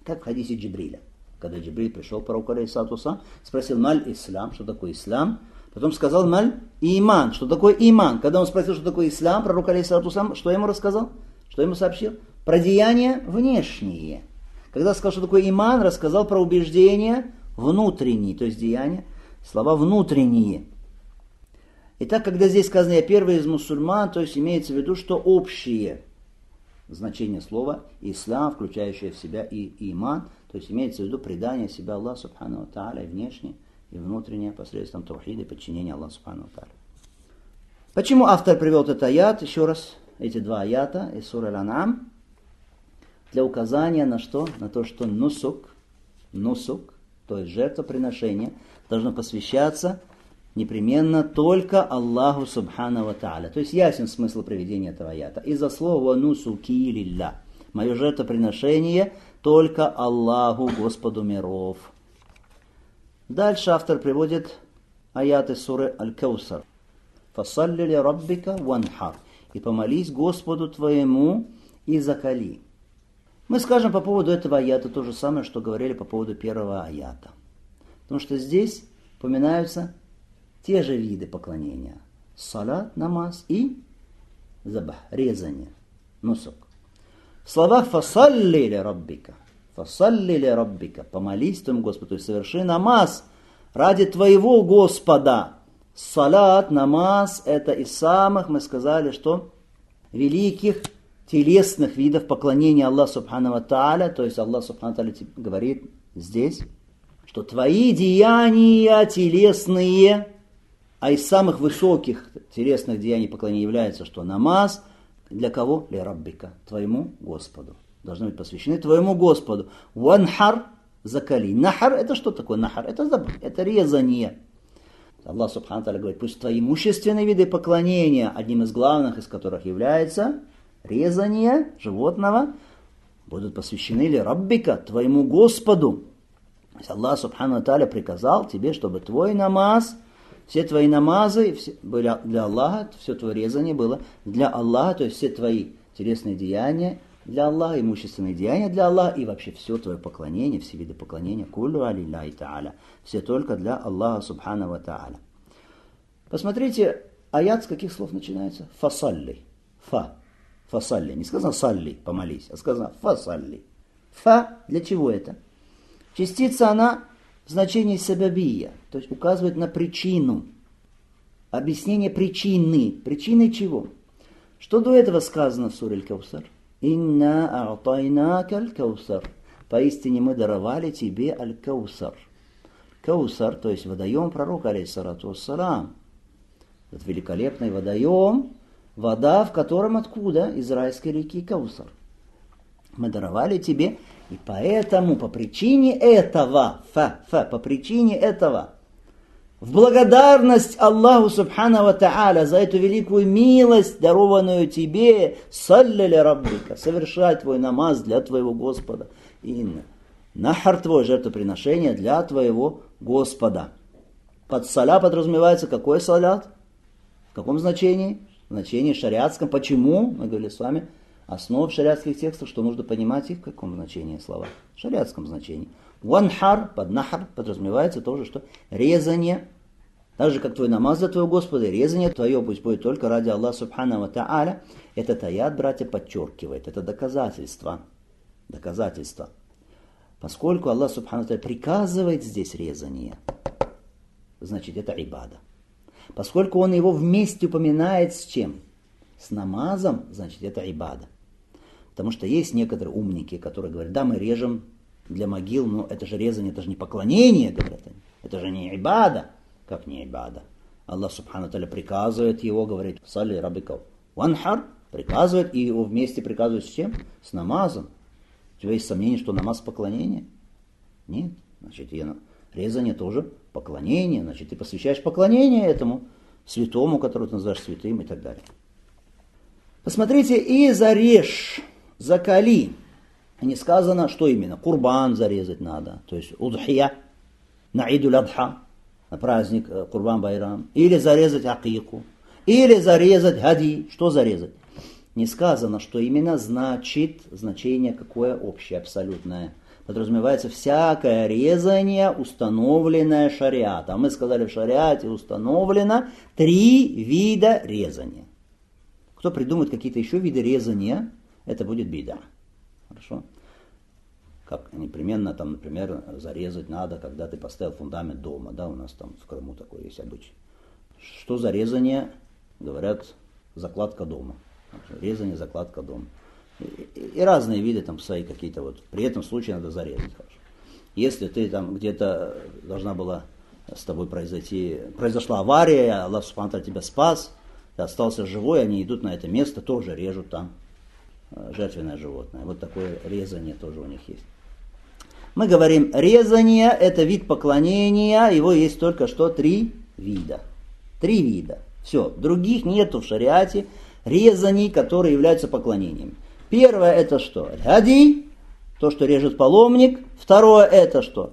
Как в хадисе Джибриля. Когда Джибриль пришел к пророку алейхиссалату вассалам, спросил: маль ислам, что такое ислам? Потом сказал: маль иман, что такое иман? Когда он спросил, что такое ислам, пророк алейхиссалату вассалам, что ему рассказал? Что ему сообщил? Про деяния внешние. Когда сказал, что такое иман, рассказал про убеждения внутренние, то есть деяния, слова внутренние. Итак, когда здесь сказано «я первый из мусульман», то есть имеется в виду, что общее значение слова ислам, включающее в себя и иман, то есть имеется в виду предание себя Аллаху субхану ва тааля и внешнее, и внутреннее посредством таухида и подчинения Аллаху субхану ва тааля. Почему автор привел этот аят? Еще раз, эти два аята из суры Аль-Ан'ам для указания на что? На то, что нусук, нусук, то есть жертвоприношение, должно посвящаться непременно только Аллаху субхану ва тааля. То есть ясен смысл приведения этого аята. Из-за слова нусуки лилля. Мое жертвоприношение только Аллаху, Господу миров. Дальше автор приводит аяты суры Аль-Каусар. «Фасалли ли раббика ванхар». И помолись Господу твоему и закали. Мы скажем по поводу этого аята то же самое, что говорили по поводу первого аята. Потому что здесь упоминаются те же виды поклонения. Салат, намаз и забах, резание, нусук. В словах «фасалли ли раббика», «фасалли ли раббика», помолись твоему Господу, то есть соверши намаз ради твоего Господа. Салат, намаз – это из самых, мы сказали, что великих телесных видов поклонения Аллаху субхану ва тааля, то есть Аллах субхану ва тааля говорит здесь, что твои деяния телесные, а из самых высоких телесных деяний поклонения является, что намаз для кого? Ли раббика, твоему Господу. Должны быть посвящены твоему Господу. Ванхар, закали. Нахар, это что такое нахар? Это, это резание. Аллах субхану ва тааля говорит, пусть твои имущественные виды поклонения, одним из главных из которых является резание животного, будут посвящены ли раббика, твоему Господу. То есть Аллах субхану ва тааля приказал тебе, чтобы твой намаз, все твои намазы были для Аллаха, все твое резание было для Аллаха, то есть все твои телесные деяния для Аллаха, имущественные деяния для Аллаха, и вообще все твое поклонение, все виды поклонения, куллю алилляхи тааля, все только для Аллаха субхану ва тааля. Посмотрите, аят с каких слов начинается? Фасалли. Фа. Фасалли. Не сказано салли, помолись, а сказано фасалли. Фа для чего это? Частица она в значении сабабия, то есть указывает на причину. Объяснение причины. Причиной чего? Что до этого сказано в суре Аль-Каусар? «Инна а'тайнака аль-Каусар». Поистине мы даровали тебе Аль-Каусар. Каусар, то есть водоем пророка, алейхиссалату вассалам. Этот великолепный водоем, вода, в котором откуда? Из райской реки Каусар. Мы даровали тебе, и поэтому, по причине этого, фа, фа, по причине этого, в благодарность Аллаху субхану ва тааля за эту великую милость, дарованную тебе, салли ли раббика, совершай твой намаз для твоего Господа. Инна. Нахар, твое жертвоприношение для твоего Господа. Под саля подразумевается какой салят? В каком значении? В значении шариатском. Почему? Мы говорили с вами, основа шариатских текстов, что нужно понимать их в каком значении слова? В шариатском значении. Ванхар, под нахар подразумевается тоже, что резание, так же, как твой намаз за твоего Господа, резание твое пусть будет только ради Аллаха субхану ва тааля. Этот аят, братья, подчеркивает. Это доказательство. Доказательство. Поскольку Аллах субхану ва тааля приказывает здесь резание, значит это ибада. Поскольку он его вместе упоминает с чем? С намазом, значит это ибада. Потому что есть некоторые умники, которые говорят, да, мы режем для могил, но это же резание, это же не поклонение, говорят они. Это же не ибада. Как не ибада? Аллах субхану ва тааля приказывает его, говорит, салли раббика ванхар, приказывает, и его вместе приказывает с чем? С намазом. У тебя есть сомнение, что намаз поклонение? Нет. Значит, резание тоже поклонение. Значит, ты посвящаешь поклонение этому святому, которого ты называешь святым и так далее. Посмотрите, и зарежь, закали. Не сказано, что именно. Курбан зарезать надо. То есть удхия, на идуль адха, на праздник Курбан Байрам. Или зарезать акику. Или зарезать хади. Что зарезать? Не сказано, что именно значит значение какое общее, абсолютное. подразумевается всякое резание, установленное шариатом. А мы сказали, в шариате установлено три вида резания. Кто придумает какие-то еще виды резания, это будет бида. Хорошо? Как непременно, там, например, зарезать надо, когда ты поставил фундамент дома. Да, у нас там в Крыму такой есть обычай. Что за резание? Говорят, закладка дома. Резание, закладка дома. И, и, и разные виды там свои какие-то. Вот. При этом случае надо зарезать. Хорошо. Если ты там где-то должна была с тобой произойти, произошла авария, Аллах Субхану ва Тааля тебя спас, ты остался живой, они идут на это место, тоже режут там жертвенное животное. Вот такое резание тоже у них есть. Мы говорим, резание – это вид поклонения, его есть только что три вида. Три вида. Все, других нету в шариате резаний, которые являются поклонением. Первое – это что? Хади, то, что режет паломник. Второе – это что?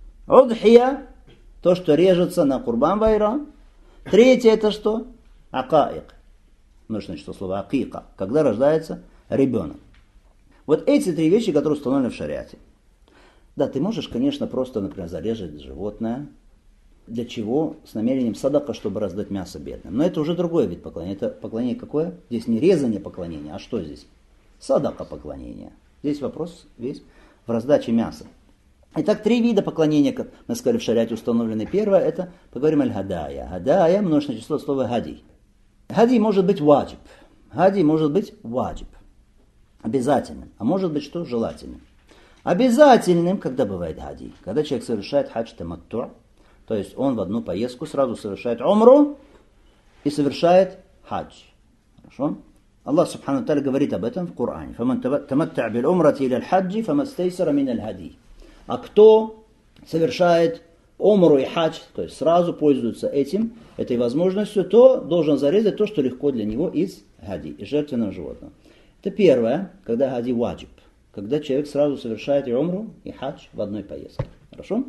Удхия, то, что режется на Курбан Байрам. Третье – это что? Акаик. Множественное число слова акика, когда рождается ребенок. Вот эти три вещи, которые установлены в шариате. Да, ты можешь, конечно, просто, например, зарезать животное. Для чего? С намерением садака, чтобы раздать мясо бедным. Но это уже другой вид поклонения. Это поклонение какое? Здесь не резание поклонения, а что здесь? Садака поклонения. Здесь вопрос весь в раздаче мяса. Итак, три вида поклонения, как мы сказали, в шариате установлены. Первое, это, поговорим, аль-хадая. Хадая, множественное число слова хади. Хади может быть ваджиб. Хади может быть ваджиб. Обязательным. А может быть что? Желательным. Обязательным, когда бывает хади. Когда человек совершает хадж таматту, то есть он в одну поездку сразу совершает умру и совершает хадж. Хорошо? Аллах Субхану ва Тааля говорит об этом в Коране. «Фаман таматта'а биль умрати иля аль-хаджи, фамастейсара мин аль-хади». А кто совершает умру и хадж, то есть сразу пользуется этим, этой возможностью, то должен зарезать то, что легко для него из хади, из жертвенного животного. Это первое, когда хади ваджиб, когда человек сразу совершает и умру, и хадж в одной поездке. Хорошо?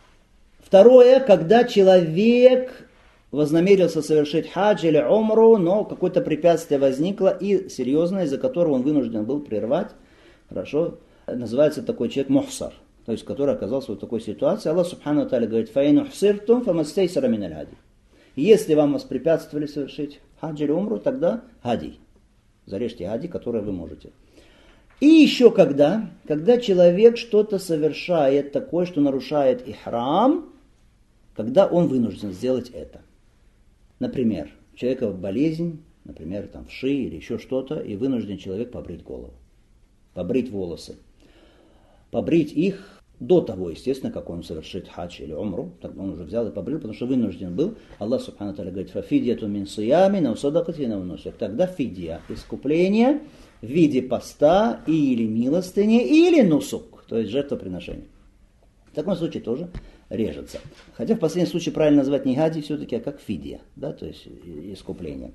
Второе, когда человек вознамерился совершить хадж или умру, но какое-то препятствие возникло и серьезное, из-за которого он вынужден был прервать. Хорошо? Называется такой человек мухсар, то есть который оказался в такой ситуации. Аллах Субхану ва Тааля говорит: «Фаин ухсиртум фамастейсара мин аль-хади». Если вам воспрепятствовали совершить хадж или умру, тогда хади. Зарежьте хади, которое вы можете. И еще когда, когда человек что-то совершает такое, что нарушает ихрам, когда он вынужден сделать это. Например, у человека болезнь, например, там вши или еще что-то, и вынужден человек побрить голову, побрить волосы. Побрить их до того, естественно, как он совершит хадж или умру, тогда он уже взял и побрил, потому что вынужден был. Аллах Субхану ва Тааля говорит: «Фафидьяту мин сиями нау садакати нау нусук». Тогда фидья, искупление в виде поста или милостыни, или нусук, то есть жертвоприношение. В таком случае тоже режется. Хотя в последнем случае правильно назвать не хади все-таки, а как фидья, да, то есть искупление.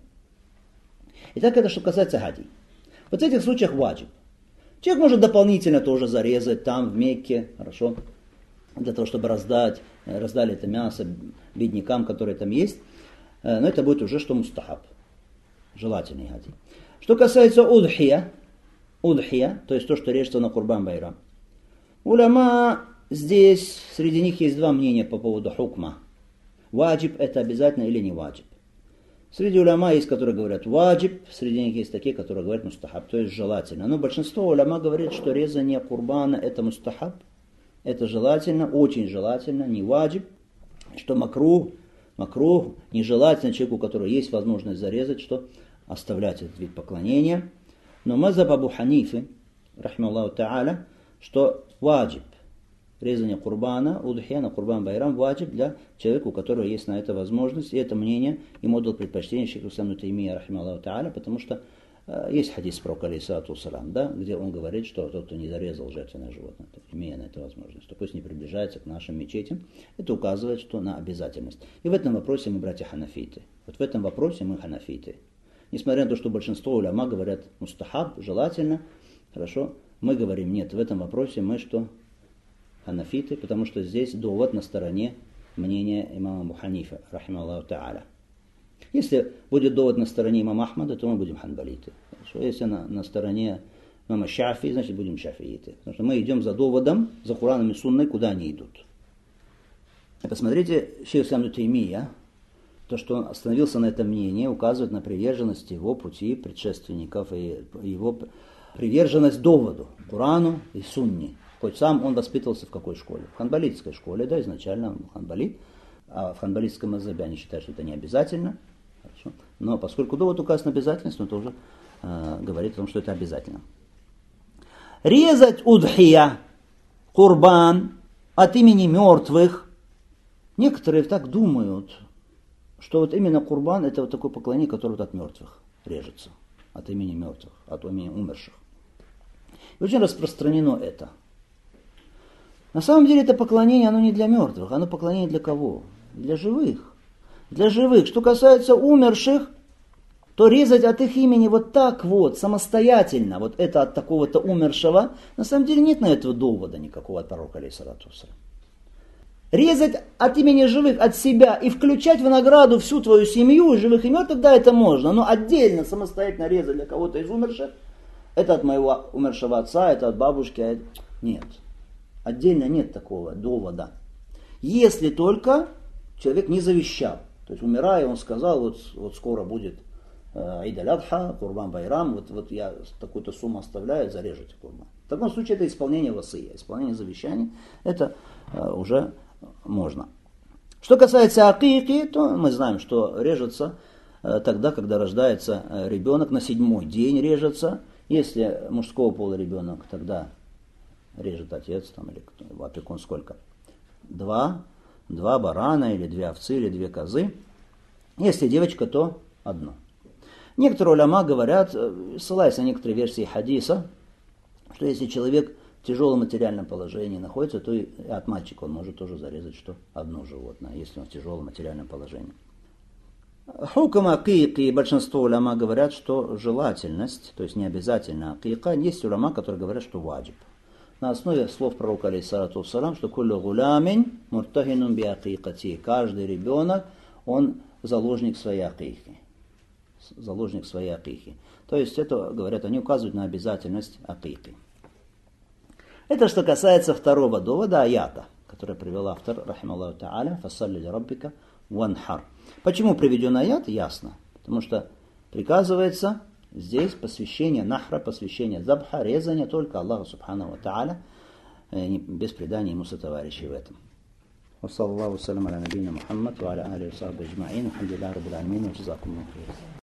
Итак, это что касается хади. Вот в этих случаях ваджиб. Человек может дополнительно тоже зарезать там, в Мекке, хорошо, для того, чтобы раздать, раздали это мясо беднякам, которые там есть. Но это будет уже что мустахаб, желательный хади. Что касается удхия, удхия, то есть то, что режется на Курбан Байрам. Уляма здесь, среди них есть два мнения по поводу хукма. Ваджиб это обязательно или не ваджиб. Среди уляма есть, которые говорят ваджиб, среди них есть такие, которые говорят мустахаб, то есть желательно. Но большинство уляма говорит, что резание курбана это мустахаб, это желательно, очень желательно, не ваджиб, что макрух, макрух, нежелательно человеку, у которого есть возможность зарезать, что оставлять этот вид поклонения. Но мазхаб Абу Ханифы, рахималлаху та'аля, что ваджиб, резание курбана, удхия на Курбан Байрам ваджиб для человека, у которого есть на это возможность. И это мнение ему дал предпочтение шейх Ислам ибн Таймия, рахималлаху та'аля, потому что э, есть хадис про алейхиссалату вассалям, да, где он говорит, что тот, кто не зарезал жертвенное животное, имея на это возможность, то пусть не приближается к нашим мечетям. Это указывает, что на обязательность. И в этом вопросе мы братья ханафиты. Вот в этом вопросе мы ханафиты. Несмотря на то, что большинство уляма говорят мустахаб, желательно, хорошо, мы говорим нет. В этом вопросе мы что? Ханафиты, потому что здесь довод на стороне мнения имама Абу Ханифа, рахималлаху та'аля. Если будет довод на стороне имама Ахмада, то мы будем ханбалиты. Хорошо? Если на, на стороне Но мы шафи, значит будем шафииты. Потому что мы идем за доводом, за Кураном и Сунной, куда они идут. И посмотрите, шейх ислам ибн Таймия, то, что он остановился на этом мнении, указывает на приверженность его пути предшественников и его приверженность доводу, Курану и Сунне. Хоть сам он воспитывался в какой школе? В ханбалитской школе, да, изначально он ханбалит. А в ханбалитском мазхабе они считают, что это не обязательно. Хорошо. Но поскольку довод указан на обязательность, он тоже э, говорит о том, что это обязательно. Резать удхия, курбан, от имени мертвых. Некоторые так думают, что вот именно курбан это вот такое поклонение, которое вот от мертвых режется. От имени мертвых, от имени умерших. И очень распространено это. На самом деле это поклонение, оно не для мертвых, оно поклонение для кого? Для живых. Для живых. Что касается умерших, то резать от их имени вот так вот, самостоятельно, вот это от такого-то умершего, на самом деле нет на этого довода никакого от пророка, алейхиссалату вассалям. Резать от имени живых, от себя и включать в награду всю твою семью, живых и мертвых, да, это можно, но отдельно, самостоятельно резать для кого-то из умерших, это от моего умершего отца, это от бабушки, а это... нет. Отдельно нет такого довода. Если только человек не завещал. То есть умирая, он сказал, вот, вот скоро будет Аид аль-Адха, Курбан Байрам, вот, вот я такую-то сумму оставляю, зарежете Курбан. В таком случае это исполнение васия, исполнение завещаний, это э, уже можно. Что касается акики, то мы знаем, что режется э, тогда, когда рождается э, ребенок, на седьмой день режется. Если мужского пола ребенок, тогда режет отец, там, или кто, опекун сколько? Два, два барана, или две овцы, или две козы. Если девочка, то одно. Некоторые уляма говорят, ссылаясь на некоторые версии хадиса, что если человек в тяжелом материальном положении находится, то и от мальчика он может тоже зарезать что? Одно животное, если он в тяжелом материальном положении. Хукам акики, большинство уляма говорят, что желательность, то есть не обязательно акика, есть уляма, которые говорят, что ваджиб. На основе слов пророка, алейхиссалату вассалам, что куллю гулямин муртахинун би акикати. Каждый ребенок, он заложник своей акики. Заложник своей акики. То есть это, говорят, они указывают на обязательность акики. Это что касается второго довода, аята, который привел автор, рахималлаху та'аля, фассалли ли раббика ванхар. Почему приведен аят? Ясно. Потому что приказывается здесь посвящение нахра, посвящение забха, резания только Аллаху субхану ва та'аля, без предания ему сотоварищей в этом. Вассалаллаху салям аля набийна Мухаммад ва аля алихи ва сахбихи аджмаин. Алхамдулиллахи раббил аламин. Ва джазакумуллаху хайран.